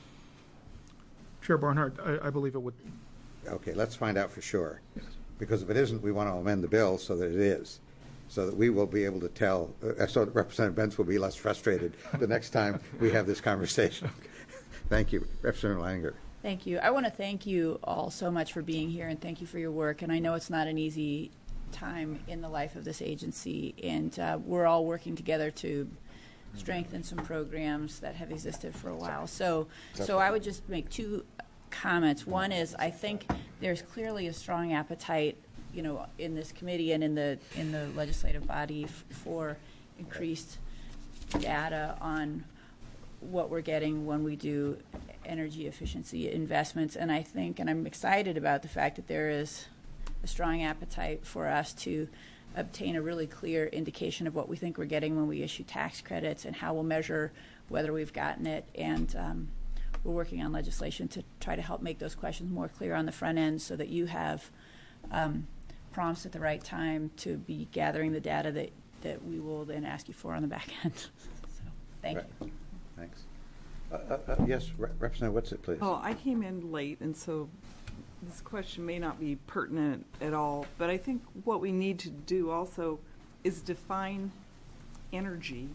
Chair Barnhart, I, I believe it would. Okay, let's find out for sure. Yes. Because if it isn't, we want to amend the bill so that it is, so that we will be able to tell, uh, so that Representative Bentz will be less frustrated the next time we have this conversation. Thank you. Representative Langer. Thank you. I want to thank you all so much for being here, and thank you for your work. And I know it's not an easy time in the life of this agency, and uh, we're all working together to strengthen some programs that have existed for a while. So, so I would just make two comments. One is I think there's clearly a strong appetite, you know, in this committee and in the in the legislative body f- for increased data on what we're getting when we do energy efficiency investments. And I think, and I'm excited about the fact that there is a strong appetite for us to obtain a really clear indication of what we think we're getting when we issue tax credits and how we'll measure whether we've gotten it. And um, we're working on legislation to try to help make those questions more clear on the front end so that you have um, prompts at the right time to be gathering the data that, that we will then ask you for on the back end. So, thank right. you. Thanks. Uh, uh, uh, yes, Re- Representative Whitsitt, please. Oh, I came in late, and so this question may not be pertinent at all, but I think what we need to do also is define energy,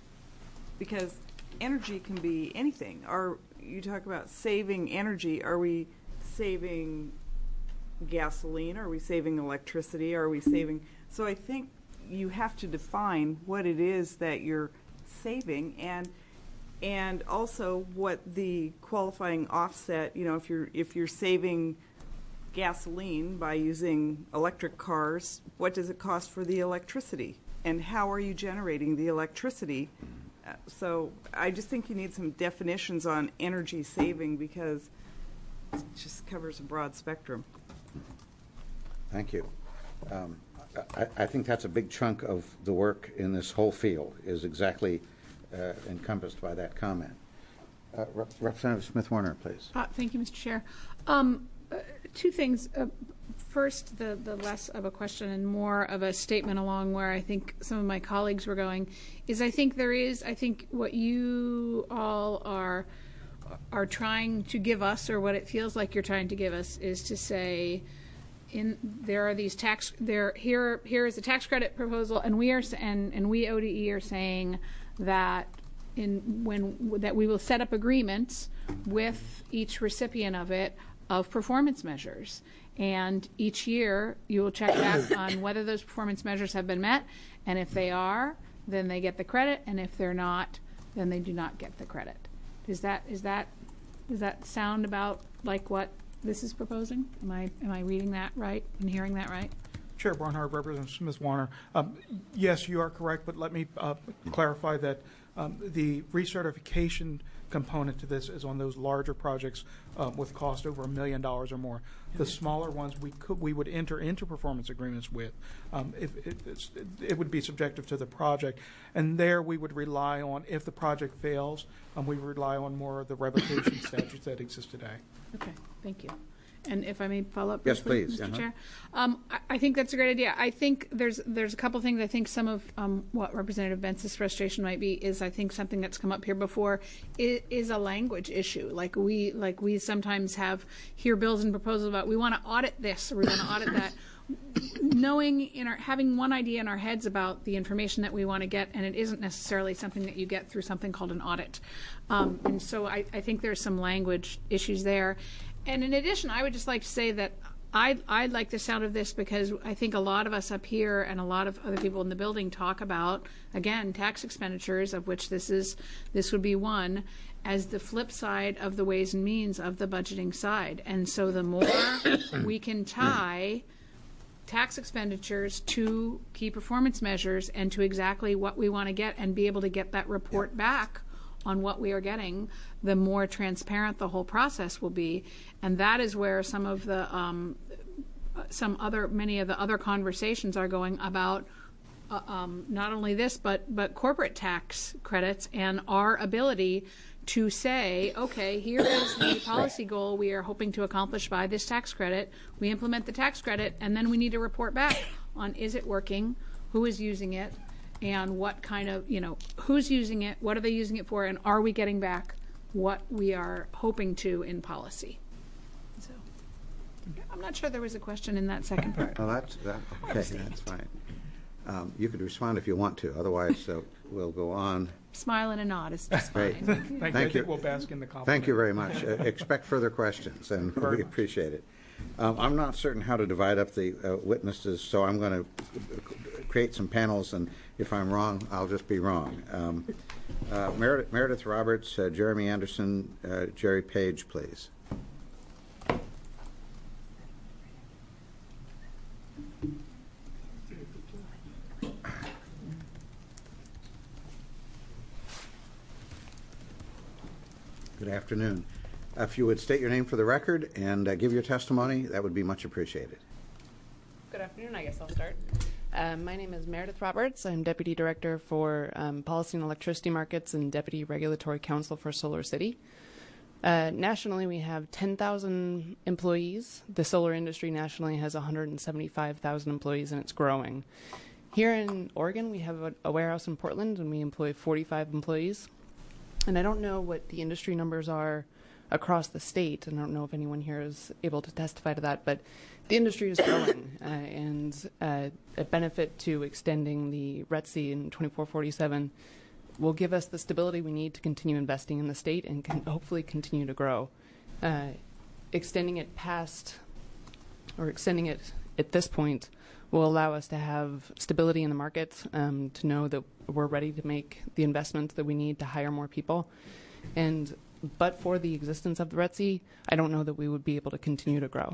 because energy can be anything. Are you talk about saving energy? Are we saving gasoline? Are we saving electricity? Are we saving? So I think you have to define what it is that you're saving, and and also what the qualifying offset, you know, if you're if you're saving gasoline by using electric cars, what does it cost for the electricity? And how are you generating the electricity? Uh, so I just think you need some definitions on energy saving, because it just covers a broad spectrum. Thank you. Um, I, I think that's a big chunk of the work in this whole field is exactly Uh, encompassed by that comment. Uh, Rep- Representative Smith Warner, please. Uh, thank you, Mister Chair. Um, uh, two things. Uh, first, the, the less of a question and more of a statement along where I think some of my colleagues were going is I think there is, I think what you all are are trying to give us, or what it feels like you're trying to give us, is to say, in there are these tax there here here is a tax credit proposal, and we are and and we O D E are saying that in when that we will set up agreements with each recipient of it of performance measures, and each year you will check back on whether those performance measures have been met, and if they are, then they get the credit, and if they're not, then they do not get the credit. Is that is that does that sound about like what this is proposing? Am I am I reading that right and hearing that right? Chair Barnhart, Representative Smith Warner. Um, yes, you are correct, but let me uh, clarify that um, the recertification component to this is on those larger projects um, with cost over a million dollars or more. The smaller ones we could we would enter into performance agreements with. Um, if it, it's, it would be subjective to the project, and there we would rely on, if the project fails, um, we rely on more of the revocation statutes that exist today. Okay, thank you. And if I may follow up, yes, briefly, please, Mister uh-huh. Chair, um, I, I think that's a great idea. I think there's there's a couple things. I think some of um, what Representative Bentz's frustration might be is I think something that's come up here before is, is a language issue. Like we like we sometimes have hear bills and proposals about we want to audit this or we want to audit that. Knowing in our having one idea in our heads about the information that we want to get, and it isn't necessarily something that you get through something called an audit. Um, and so I, I think there's some language issues there. And in addition, I would just like to say that I I like the sound of this because I think a lot of us up here and a lot of other people in the building talk about, again, tax expenditures, of which this is this would be one, as the flip side of the ways and means of the budgeting side. And so the more we can tie tax expenditures to key performance measures and to exactly what we want to get and be able to get that report back on what we are getting, the more transparent the whole process will be. And that is where some of the, um, some other, many of the other conversations are going about uh, um, not only this, but, but corporate tax credits and our ability to say, okay, here is the policy goal we are hoping to accomplish by this tax credit. We implement the tax credit, and then we need to report back on, is it working, who is using it, and what kind of, you know, who's using it, what are they using it for, and are we getting back what we are hoping to in policy? So I'm not sure there was a question in that second part. Well, that's, that, okay, that's fine. Um, you could respond if you want to, otherwise uh, we'll go on. Smile and a nod is just Great. fine. Thank, Thank you. I you. think we'll bask in the compliment. Thank you very much. Uh, expect further questions, and Very we much. appreciate it. Um, I'm not certain how to divide up the uh, witnesses, so I'm going to create some panels, and if I'm wrong, I'll just be wrong. Um, uh, Meredith, Meredith Roberts, uh, Jeremy Anderson, uh, Jerry Page, please. Good afternoon. If you would state your name for the record and uh, give your testimony, that would be much appreciated. Good afternoon. I guess I'll start. Um, my name is Meredith Roberts. I'm Deputy Director for um, Policy and Electricity Markets and Deputy Regulatory Counsel for Solar City. Uh, nationally, we have ten thousand employees. The solar industry nationally has one hundred seventy-five thousand employees, and it's growing. Here in Oregon, we have a, a warehouse in Portland, and we employ forty-five employees. And I don't know what the industry numbers are across the state, and I don't know if anyone here is able to testify to that, but the industry is growing, uh, and uh, a benefit to extending the R E T S I in twenty-four forty-seven will give us the stability we need to continue investing in the state and can hopefully continue to grow. Uh, extending it past, or extending it at this point, will allow us to have stability in the market, um, to know that we're ready to make the investments that we need to hire more people. And but for the existence of the R E T S I, I don't know that we would be able to continue to grow.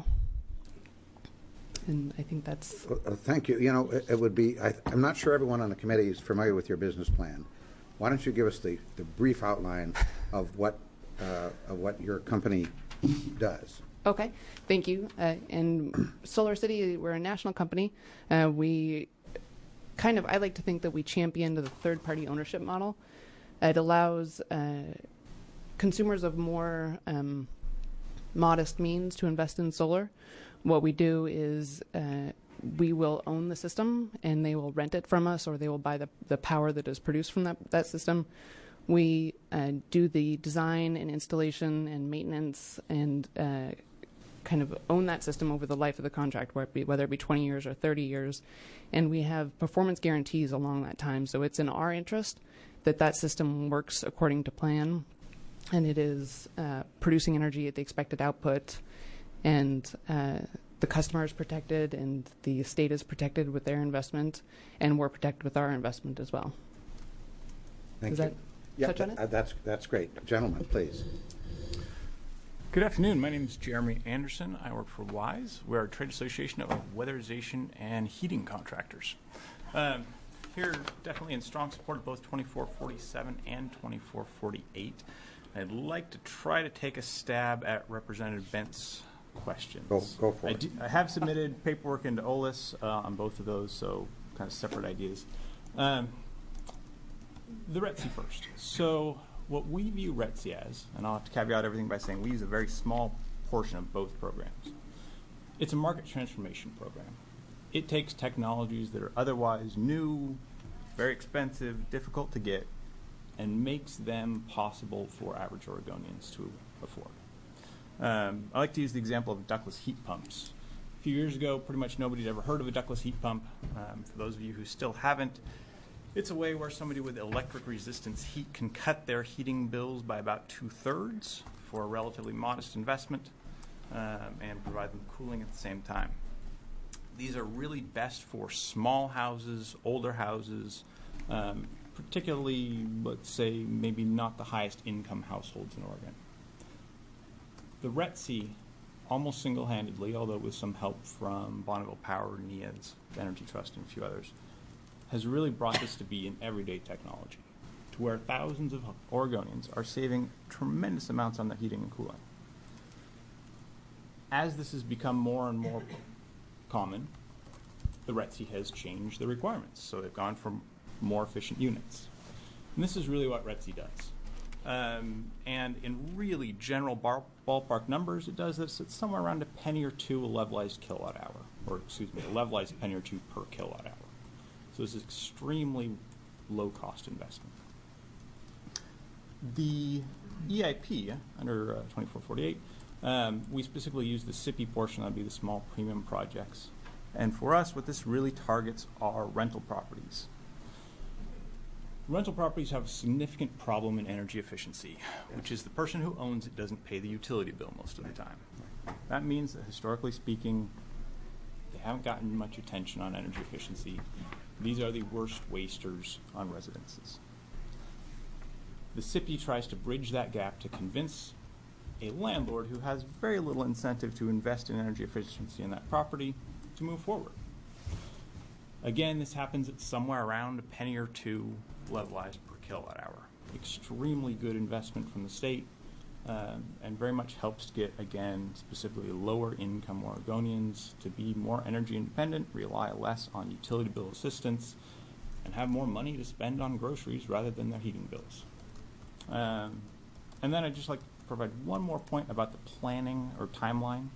And I think that's... Well, uh, thank you. You know, it, it would be, I, I'm not sure everyone on the committee is familiar with your business plan. Why don't you give us the, the brief outline of what, uh, of what your company does? Okay, thank you. Uh, and Solar City, we're a national company. Uh, we kind of, I like to think that we champion the third-party ownership model. It allows uh, consumers of more um, modest means to invest in solar. What we do is uh, we will own the system, and they will rent it from us, or they will buy the, the power that is produced from that, that system. We uh, do the design and installation and maintenance and uh, kind of own that system over the life of the contract, whether it be, whether it be twenty years or thirty years. And we have performance guarantees along that time. So it's in our interest that that system works according to plan, and it is uh, producing energy at the expected output, and uh, the customer is protected, and the state is protected with their investment, and we're protected with our investment as well. Thank Does you. that Yeah, touch on it? uh, that's, that's great. Gentlemen, please. Good afternoon. My name is Jeremy Anderson. I work for WISE. We're a trade association of weatherization and heating contractors. Um, here, definitely in strong support of both twenty-four forty-seven and twenty-four forty-eight. I'd like to try to take a stab at Representative Bent's questions. Go, go for I, it. do, I have submitted paperwork into O L I S uh, on both of those, so kind of separate ideas. Um, the R E T S I first. So what we view R E T S I as, and I'll have to caveat everything by saying we use a very small portion of both programs. It's a market transformation program. It takes technologies that are otherwise new, very expensive, difficult to get, and makes them possible for average Oregonians to afford. Um, I like to use the example of ductless heat pumps. A few years ago, pretty much nobody had ever heard of a ductless heat pump. Um, for those of you who still haven't, it's a way where somebody with electric resistance heat can cut their heating bills by about two-thirds for a relatively modest investment um, and provide them cooling at the same time. These are really best for small houses, older houses, um, particularly, let's say, maybe not the highest income households in Oregon. The R E T S I, almost single-handedly, although with some help from Bonneville Power, N E A S, the Energy Trust, and a few others, has really brought this to be an everyday technology. to where thousands of Oregonians are saving tremendous amounts on their heating and cooling. As this has become more and more common, the R E T C has changed the requirements. So they've gone from more efficient units. And this is really what R E T C does. Um, and in really general bar, ballpark numbers, it does this at somewhere around a penny or two a levelized kilowatt hour, or excuse me, a levelized penny or two per kilowatt hour. So this is extremely low cost investment. The E I P under uh, twenty-four forty-eight, um, we specifically use the S I P P portion, that would be the small premium projects. And for us, what this really targets are rental properties. Rental properties have a significant problem in energy efficiency, which is the person who owns it doesn't pay the utility bill most of the time. That means that historically speaking, they haven't gotten much attention on energy efficiency. These are the worst wasters on residences. The S I P P tries to bridge that gap to convince a landlord who has very little incentive to invest in energy efficiency in that property to move forward. Again, this happens at somewhere around a penny or two levelized per kilowatt hour. Extremely good investment from the state, um, and very much helps get, again, specifically lower income Oregonians to be more energy independent, rely less on utility bill assistance, and have more money to spend on groceries rather than their heating bills. Um, and then I'd just like to provide one more point about the planning or timeline.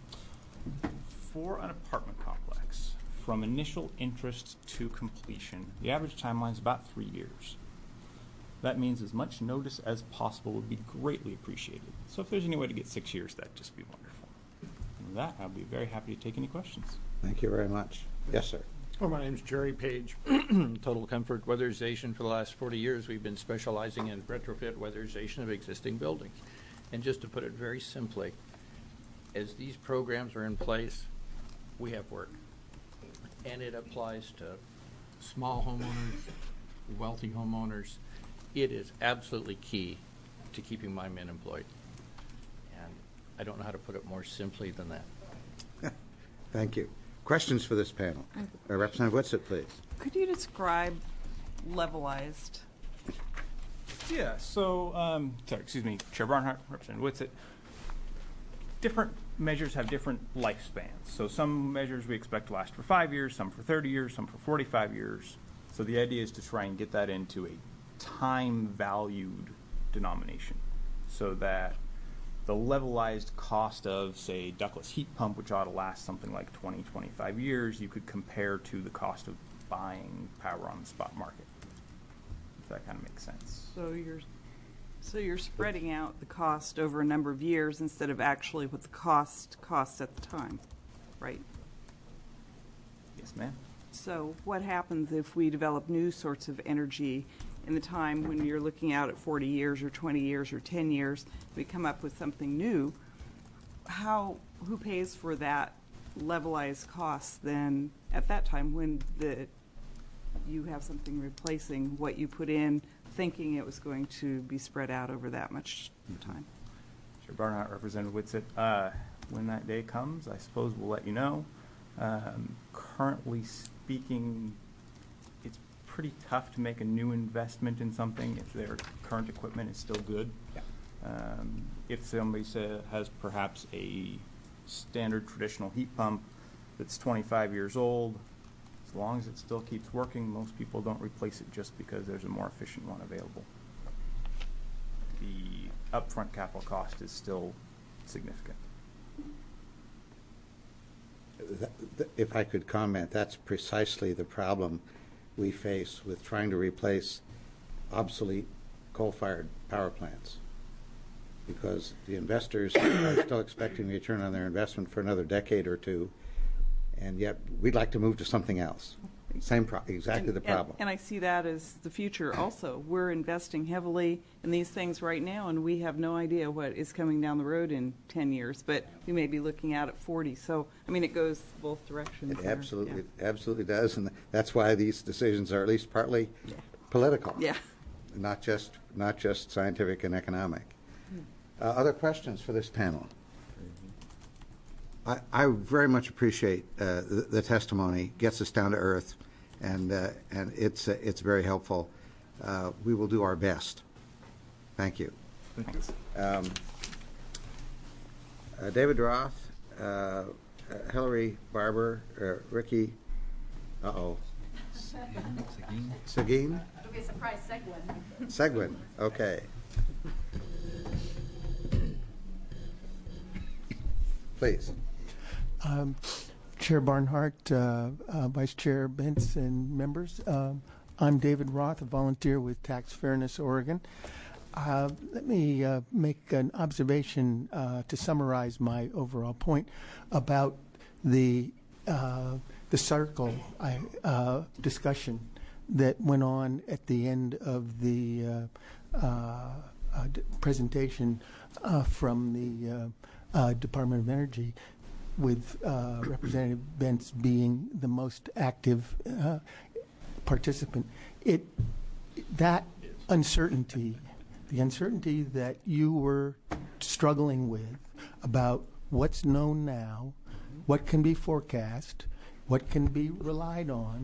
For an apartment complex, from initial interest to completion, the average timeline is about three years. That means as much notice as possible would be greatly appreciated. So if there's any way to get six years, that'd just be wonderful. And with that, I'll be very happy to take any questions. Thank you very much. Yes, sir. Well, my name's Jerry Page. Total Comfort Weatherization. For the last forty years, we've been specializing in retrofit weatherization of existing buildings. And just to put it very simply, as these programs are in place, we have work. And it applies to small homeowners, wealthy homeowners. It is absolutely key to keeping my men employed. And I don't know how to put it more simply than that. Thank you. Questions for this panel? Uh, Representative Whitsett, please. Could you describe levelized? Yeah, so, um, sorry, excuse me, Chair Barnhart, Representative Whitsett. Different measures have different lifespans. So some measures we expect to last for five years, some for thirty years, some for forty-five years. So the idea is to try and get that into a time-valued denomination so that the levelized cost of, say, a ductless heat pump, which ought to last something like twenty, twenty-five years, you could compare to the cost of buying power on the spot market. If that kind of makes sense. So you're, so you're spreading out the cost over a number of years instead of actually what the cost costs at the time, right? Yes, ma'am. So what happens if we develop new sorts of energy in the time when you're looking out at forty years or twenty years or ten years, we come up with something new? How, who pays for that levelized cost then at that time when the you have something replacing what you put in, thinking it was going to be spread out over that much time? Chair Barnhart, Representative Whitsett, uh, when that day comes, I suppose we'll let you know. Um, currently speaking, it's pretty tough to make a new investment in something if their current equipment is still good. Yeah. Um, if somebody say, has perhaps a standard traditional heat pump that's twenty-five years old, as long as it still keeps working, most people don't replace it just because there's a more efficient one available. The upfront capital cost is still significant. If I could comment, that's precisely the problem we face with trying to replace obsolete coal-fired power plants, because the investors are still expecting a return on their investment for another decade or two, and yet we'd like to move to something else. Same pro exactly and, the problem. And, and I see that as the future also. We're investing heavily in these things right now, and we have no idea what is coming down the road in ten years, but we may be looking out at forty. So, I mean, it goes both directions. It there. absolutely, yeah. absolutely does, and that's why these decisions are at least partly yeah. political. Yeah. Not just, not just scientific and economic. Hmm. Uh, other questions for this panel? I, I very much appreciate uh, the, the testimony. Gets us down to earth, and uh, and it's uh, it's very helpful. uh, we will do our best. Thank you. Thank you. Um, uh, David Roth, uh, uh, Hillary Barber, uh, Ricky, uh-oh. Seguin? It'll be a surprise Seguin. Seguin, okay. Please. Um, Chair Barnhart, uh, uh, Vice Chair Bentz, and members. Um, I'm David Roth, a volunteer with Tax Fairness Oregon. Uh, let me uh, make an observation uh, to summarize my overall point about the uh, the circle I, uh, discussion that went on at the end of the uh, uh, uh, d- presentation uh, from the uh, uh, Department of Energy, with uh, Representative Bentz being the most active uh, participant. It that uncertainty, the uncertainty that you were struggling with about what's known now, what can be forecast, what can be relied on,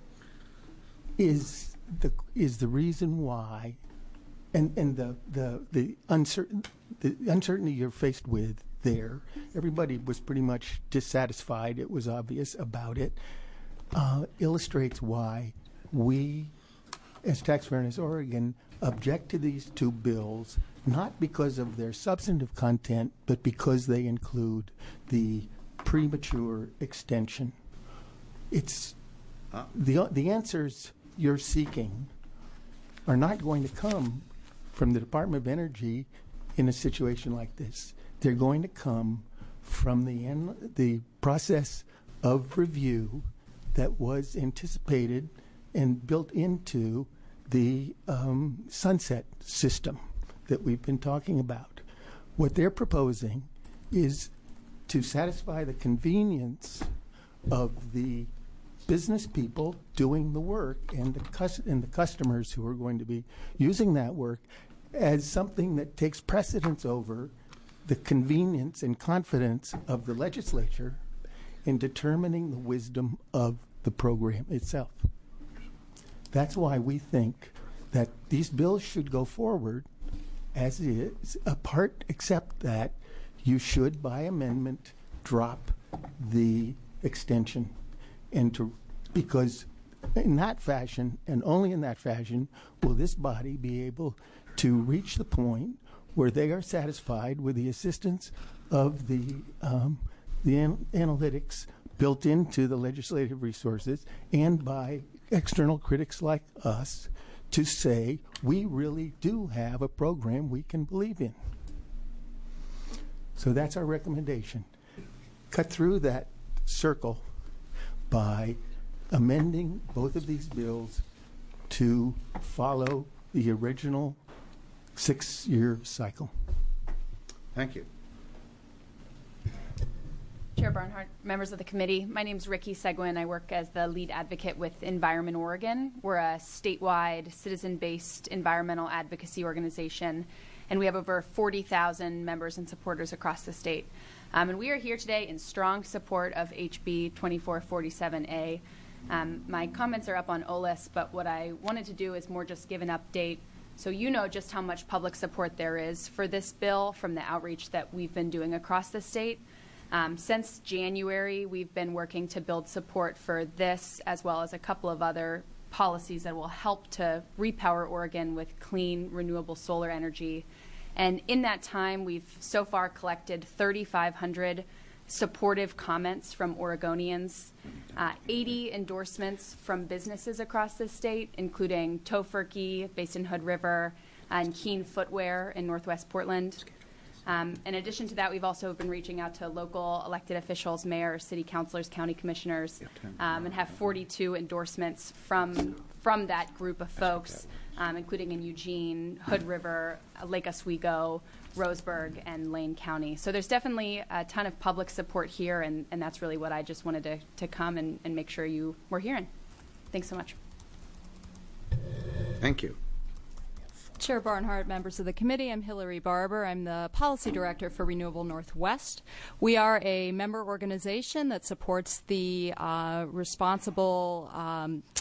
is the is the reason why, and and the the the uncertain the uncertainty you're faced with there. Everybody was pretty much dissatisfied. It was obvious about it. Uh, illustrates why we, as Tax Fairness Oregon, object to these two bills, not because of their substantive content, but because they include the premature extension. It's uh, the the answers you're seeking are not going to come from the Department of Energy in a situation like this. They're going to come from the en- the process of review that was anticipated and built into the um, sunset system that we've been talking about. What they're proposing is to satisfy the convenience of the business people doing the work and the cus- and the customers who are going to be using that work as something that takes precedence over the convenience and confidence of the legislature in determining the wisdom of the program itself. That's why we think that these bills should go forward as is, apart except that you should, by amendment, drop the extension, and to because in that fashion, and only in that fashion, will this body be able to reach the point where they are satisfied with the assistance of the um, the an- analytics built into the legislative resources and by external critics like us to say we really do have a program we can believe in. So that's our recommendation. Cut through that circle by amending both of these bills to follow the original six-year cycle. Thank you. Chair Barnhart, members of the committee, my name is Ricky Seguin. I work as the lead advocate with Environment Oregon. We're a statewide, citizen-based environmental advocacy organization, and we have over forty thousand members and supporters across the state. Um, and we are here today in strong support of H B twenty-four forty-seven A. Um, my comments are up on O L I S, but what I wanted to do is more just give an update so you know just how much public support there is for this bill from the outreach that we've been doing across the state. Um, since January, we've been working to build support for this as well as a couple of other policies that will help to repower Oregon with clean, renewable solar energy. And in that time, we've so far collected thirty-five hundred supportive comments from Oregonians, uh, eighty endorsements from businesses across the state, including Tofurkey, based in Hood River, and Keen Footwear in Northwest Portland. Um, in addition to that, we've also been reaching out to local elected officials, mayors, city councilors, county commissioners, um, and have forty-two endorsements from from that group of folks, um, including in Eugene, Hood River, Lake Oswego, Roseburg, and Lane County. So there's definitely a ton of public support here, and, and that's really what I just wanted to, to come and, and make sure you were hearing. Thanks so much. Thank you. Chair Barnhart, members of the committee, I'm Hillary Barber. I'm the Policy Director for Renewable Northwest. We are a member organization that supports the uh, responsible um,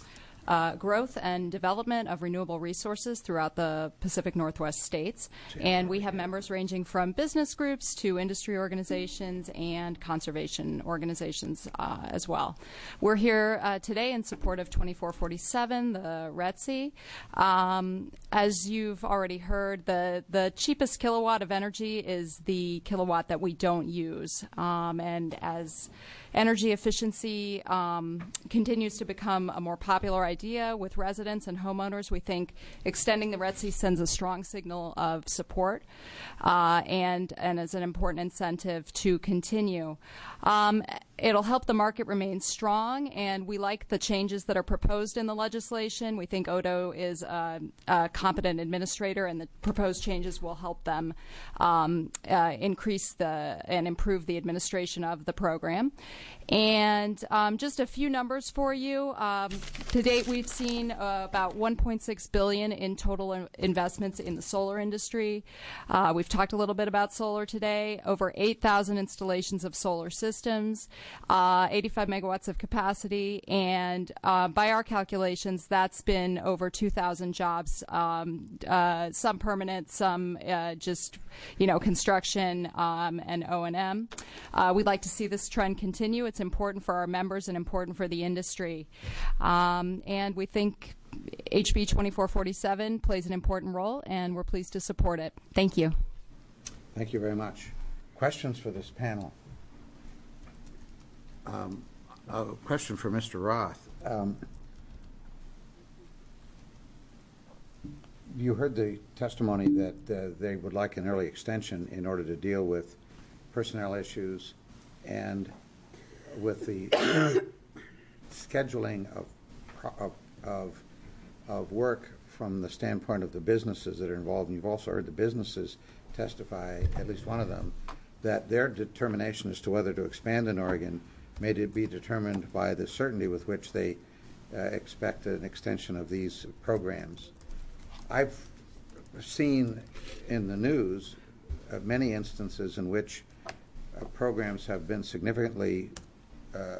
uh, growth and development of renewable resources throughout the Pacific Northwest states. And we have members ranging from business groups to industry organizations and conservation organizations uh, as well. We're here uh, today in support of twenty-four forty-seven, the R E T S I. Um, as you've already heard, the, the cheapest kilowatt of energy is the kilowatt that we don't use. Um, and as energy efficiency um, continues to become a more popular idea with residents and homeowners, we think extending the R E T S I sends a strong signal of support uh, and, and is an important incentive to continue. Um, it'll help the market remain strong, and we like the changes that are proposed in the legislation. We think O D O is a, a competent administrator, and the proposed changes will help them um, uh, increase the and improve the administration of the program. And um, just a few numbers for you. Um, to date, we've seen uh, about one point six billion dollars in total in investments in the solar industry. Uh, we've talked a little bit about solar today. Over eight thousand installations of solar systems, uh, eighty-five megawatts of capacity, and uh, by our calculations, that's been over two thousand jobs, um, uh, some permanent, some uh, just, you know, construction um, and O and M. Uh, we'd like to see this trend continue. It's important for our members and important for the industry. Um, and we think H B twenty-four forty-seven plays an important role, and we're pleased to support it. Thank you. Thank you very much. Questions for this panel? Um, a question for Mister Roth. Um, you heard the testimony that uh, they would like an early extension in order to deal with personnel issues and with the scheduling of, of, of, of work from the standpoint of the businesses that are involved. And you've also heard the businesses testify, at least one of them, that their determination as to whether to expand in Oregon may be determined by the certainty with which they uh, expect an extension of these programs. I've seen in the news uh, many instances in which uh, programs have been significantly uh,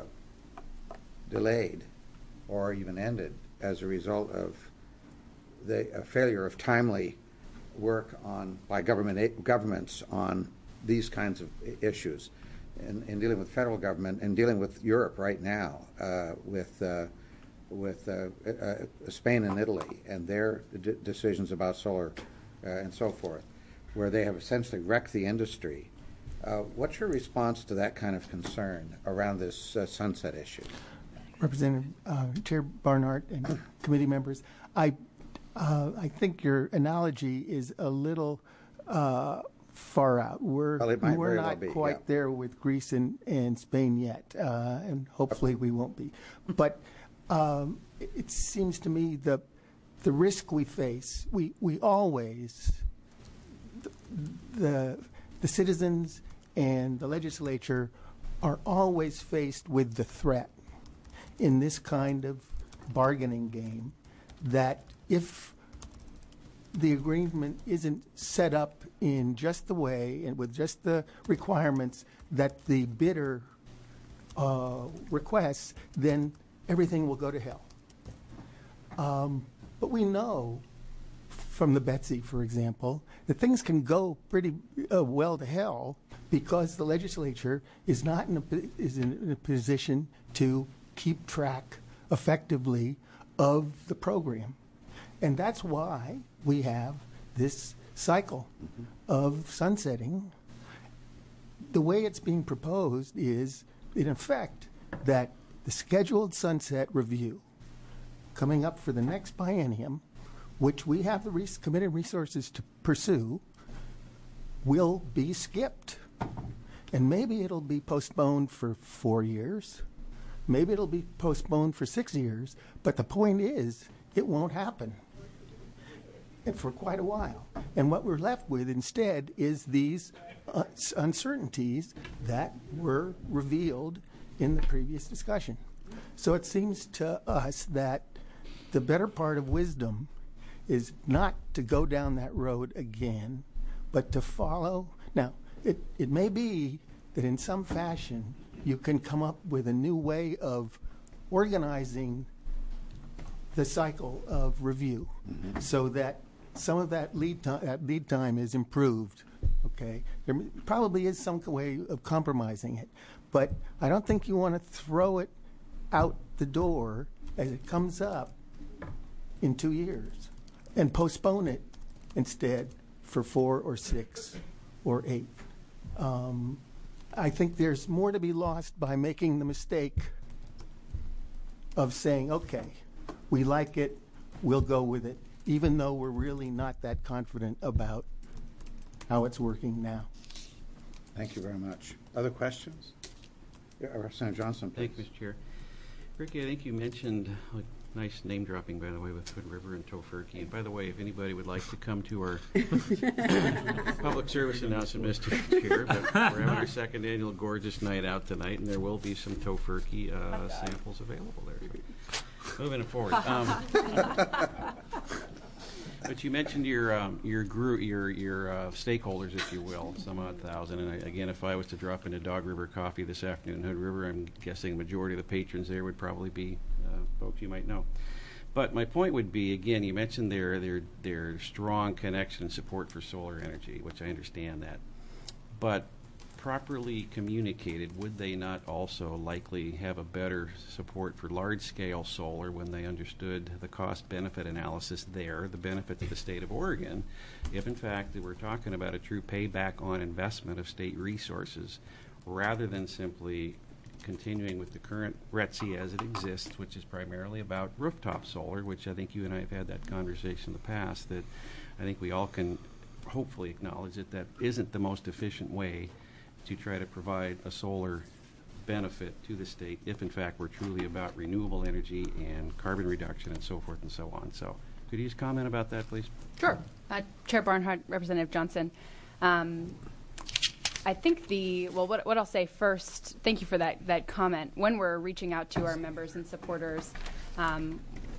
delayed or even ended as a result of the uh, failure of timely work on by government governments on these kinds of issues. In, in dealing with federal government and dealing with Europe right now, uh, with uh, with uh, uh, Spain and Italy and their d decisions about solar uh, and so forth, where they have essentially wrecked the industry. Uh, what's your response to that kind of concern around this uh, sunset issue? Representative uh, Chair Barnhart and committee members, I uh, I think your analogy is a little uh, far out. We're well, it might we're very not well be, quite yeah. there with Greece and, and Spain yet, uh, and hopefully we won't be. But um, it, it seems to me the the risk we face, we we always the the, the citizens and the legislature are always faced with the threat in this kind of bargaining game that if the agreement isn't set up in just the way and with just the requirements that the bidder uh, requests, then everything will go to hell. Um, but we know from the Betsy, for example, that things can go pretty uh, well to hell because the legislature is not in a, is in a position to keep track effectively of the program. And that's why we have this cycle mm-hmm. of sunsetting. The way it's being proposed is, in effect, that the scheduled sunset review coming up for the next biennium, which we have the res committed resources to pursue, will be skipped. And maybe it'll be postponed for four years. Maybe it'll be postponed for six years. But the point is, it won't happen and for quite a while. And what we're left with instead is these uh, uncertainties that were revealed in the previous discussion. So it seems to us that the better part of wisdom is not to go down that road again, but to follow. Now, it, it may be that in some fashion you can come up with a new way of organizing the cycle of review so that some of that lead time, that lead time is improved. Okay, there probably is some way of compromising it, but I don't think you want to throw it out the door as it comes up in two years and postpone it instead for four or six or eight. Um, I think there's more to be lost by making the mistake of saying, okay, we like it, we'll go with it, even though we're really not that confident about how it's working now. Thank you very much. Other questions? Yeah, Representative Johnson, please. Thank you, Mister Chair. Ricky, I think you mentioned, like, nice name dropping, by the way, with Hood River and Tofurkey. And by the way, if anybody would like to come to our public service announcement, Mister Chair, but we're having our second annual gorgeous night out tonight, and there will be some Tofurkey uh, samples available there. Moving forward. Um, But you mentioned your um, your group, your your uh, stakeholders, if you will, some odd thousand. And I, again, if I was to drop into Dog River Coffee this afternoon in Hood River, I'm guessing the majority of the patrons there would probably be uh, folks you might know. But my point would be, again, you mentioned their their their strong connection and support for solar energy, which I understand that. But properly communicated, would they not also likely have a better support for large-scale solar when they understood the cost-benefit analysis there, the benefit to the state of Oregon, if in fact we're talking about a true payback on investment of state resources, rather than simply continuing with the current R E T C as it exists, which is primarily about rooftop solar, which I think you and I have had that conversation in the past, that I think we all can hopefully acknowledge that that isn't the most efficient way to try to provide a solar benefit to the state if in fact we're truly about renewable energy and carbon reduction and so forth and so on. So could you just comment about that, please? Sure. Uh, Chair Barnhart, Representative Johnson. Um, I think the, well, what, what I'll say first, thank you for that, that comment. When we're reaching out to our members and supporters um,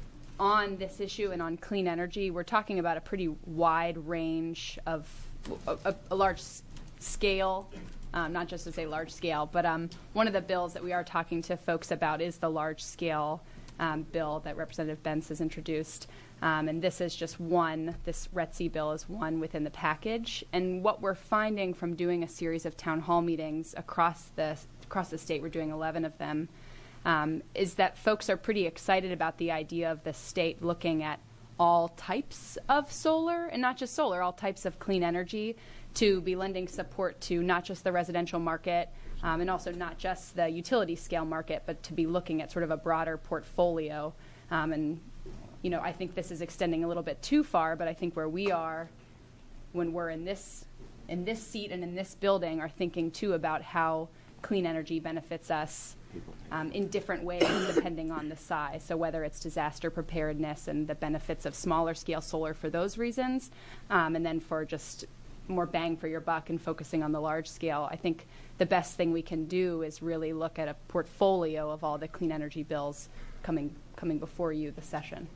on this issue and on clean energy, we're talking about a pretty wide range of, a, a, a large scale, um, not just to say large scale, but um, one of the bills that we are talking to folks about is the large scale um, bill that Representative Benz has introduced. Um, and this is just one, this R E T C bill is one within the package. And what we're finding from doing a series of town hall meetings across the, across the state, we're doing eleven of them, um, is that folks are pretty excited about the idea of the state looking at all types of solar, and not just solar, all types of clean energy, to be lending support to not just the residential market um, and also not just the utility scale market, but to be looking at sort of a broader portfolio. Um, and, you know, I think this is extending a little bit too far, but I think where we are when we're in this, in this seat and in this building are thinking too about how clean energy benefits us um, in different ways depending on the size. So whether it's disaster preparedness and the benefits of smaller scale solar for those reasons, um, and then for just more bang for your buck and focusing on the large scale, I think the best thing we can do is really look at a portfolio of all the clean energy bills coming coming before you this session.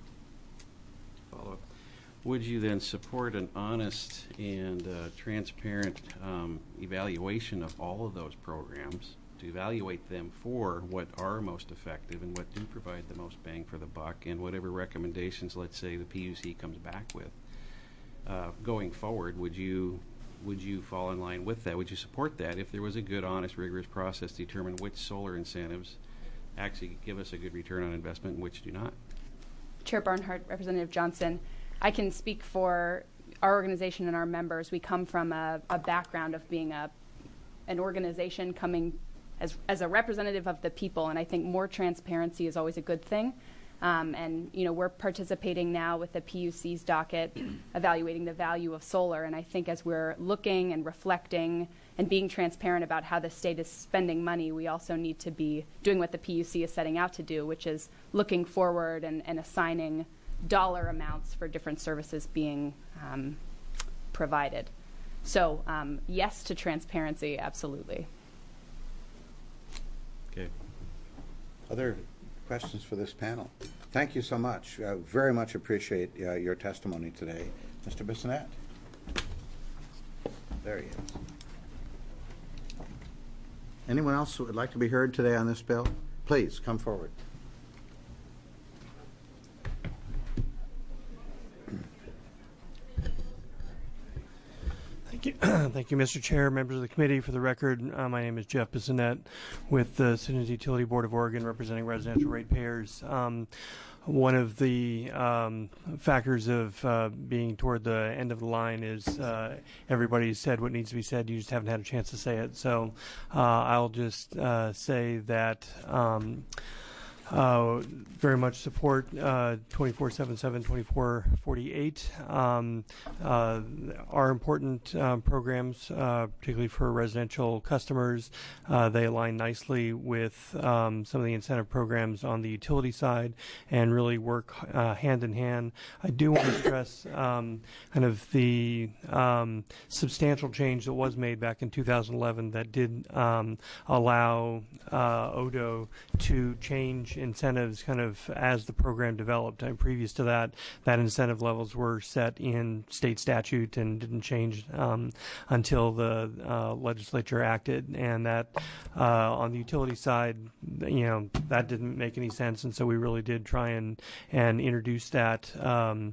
Follow up. Would you then support an honest and uh, transparent um, evaluation of all of those programs to evaluate them for what are most effective and what do provide the most bang for the buck, and whatever recommendations, let's say, the P U C comes back with? Uh, going forward, would you would you fall in line with that? Would you support that if there was a good, honest, rigorous process to determine which solar incentives actually give us a good return on investment and which do not? Chair Barnhart, Representative Johnson, I can speak for our organization and our members. We come from a, a background of being a an organization coming as as a representative of the people, and I think more transparency is always a good thing. Um, and, you know, we're participating now with the P U C's docket, evaluating the value of solar. And I think as we're looking and reflecting and being transparent about how the state is spending money, we also need to be doing what the P U C is setting out to do, which is looking forward and, and assigning dollar amounts for different services being um, provided. So, um, yes to transparency, absolutely. Okay. Other questions for this panel? Thank you so much. Uh, very much appreciate uh, your testimony today. Mister Bissonnette. There he is. Anyone else who would like to be heard today on this bill? Please come forward. you, thank you, Mister Chair, members of the committee. For the record, uh, my name is Jeff Bissonette with the Citizens Utility Board of Oregon, representing residential ratepayers. Um, one of the um, factors of uh, being toward the end of the line is uh, everybody's said what needs to be said. You just haven't had a chance to say it. So uh, I'll just uh, say that. Um, Uh, very much support uh, twenty-four seventy-seven, twenty-four forty-eight. Um, uh, are important uh, programs, uh, particularly for residential customers. Uh, they align nicely with um, some of the incentive programs on the utility side and really work uh, hand in hand. I do want to stress um, kind of the um, substantial change that was made back in two thousand eleven that did um, allow uh, O D O to change incentives kind of as the program developed. And previous to that, that incentive levels were set in state statute and didn't change um, until the uh, legislature acted. And that uh, on the utility side, you know, that didn't make any sense. And so we really did try and, and introduce that um,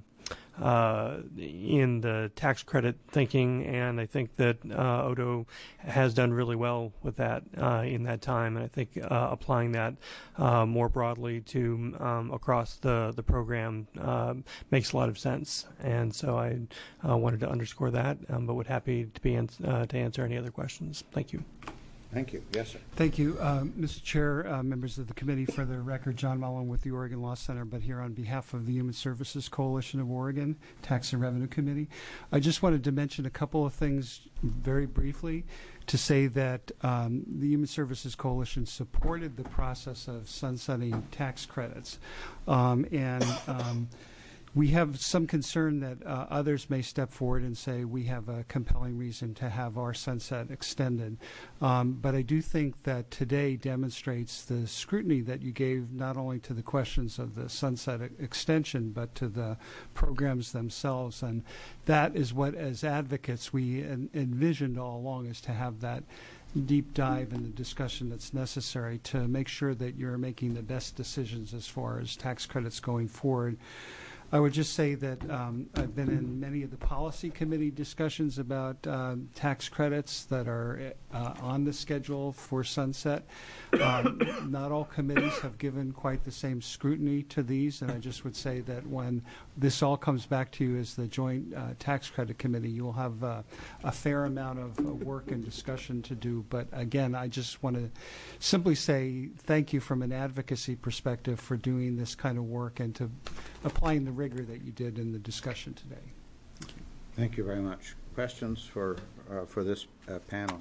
Uh, in the tax credit thinking, and I think that uh, O D O has done really well with that uh, in that time, and I think uh, applying that uh, more broadly to um, across the, the program uh, makes a lot of sense, and so I uh, wanted to underscore that, um, but would happy to be ans- uh, to answer any other questions. Thank you. Thank you. Yes, sir. Thank you, uh, Mister Chair, uh, members of the committee. For the record, John Mullen with the Oregon Law Center, but here on behalf of the Human Services Coalition of Oregon, Tax and Revenue Committee. I just wanted to mention a couple of things very briefly to say that um, the Human Services Coalition supported the process of sunsetting tax credits. Um, and um, We have some concern that uh, others may step forward and say we have a compelling reason to have our sunset extended. Um, but I do think that today demonstrates the scrutiny that you gave not only to the questions of the sunset extension, but to the programs themselves. And that is what, as advocates, we en- envisioned all along, is to have that deep dive in the discussion that's necessary to make sure that you're making the best decisions as far as tax credits going forward. I would just say that um, I've been in many of the policy committee discussions about uh, tax credits that are uh, on the schedule for sunset. Um, not all committees have given quite the same scrutiny to these, and I just would say that when this all comes back to you as the Joint uh, Tax Credit Committee, you'll have uh, a fair amount of uh, work and discussion to do. But again, I just want to simply say thank you from an advocacy perspective for doing this kind of work and to applying the rigor that you did in the discussion today. Thank you, Thank you very much. Questions for uh, for this uh, panel?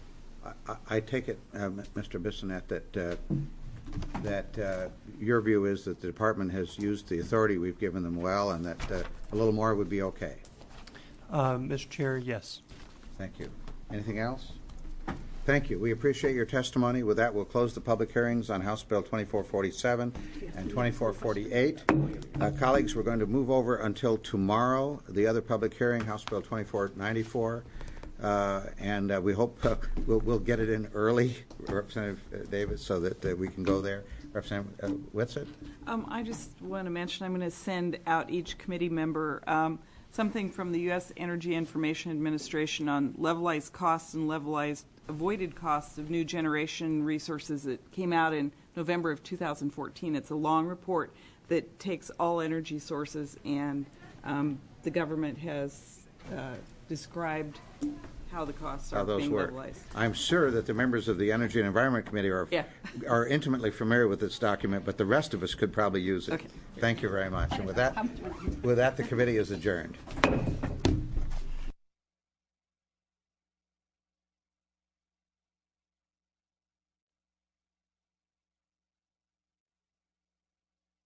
I, I, I take it, uh, Mister Bissonette, that uh, that uh, your view is that the department has used the authority we've given them well, and that uh, a little more would be okay. Uh, Mister Chair, yes. Thank you. Anything else? Thank you. We appreciate your testimony. With that, we'll close the public hearings on House Bill twenty-four forty-seven and twenty-four forty-eight. Uh, colleagues, we're going to move over until tomorrow, the other public hearing, House Bill twenty-four ninety-four, uh, and uh, we hope uh, we'll, we'll get it in early, Representative uh, Davis, so that uh, we can go there. Representative uh, Whitsett? Um, I just want to mention I'm going to send out each committee member um, something from the U S Energy Information Administration on levelized costs and levelized avoided costs of new generation resources that came out in November of two thousand fourteen. It's a long report that takes all energy sources, and um, the government has uh, described how the costs are How those being work. levelized. I'm sure that the members of the Energy and Environment Committee are Yeah. are intimately familiar with this document, but the rest of us could probably use it. Okay. Thank you very much. And with that, with that, the committee is adjourned.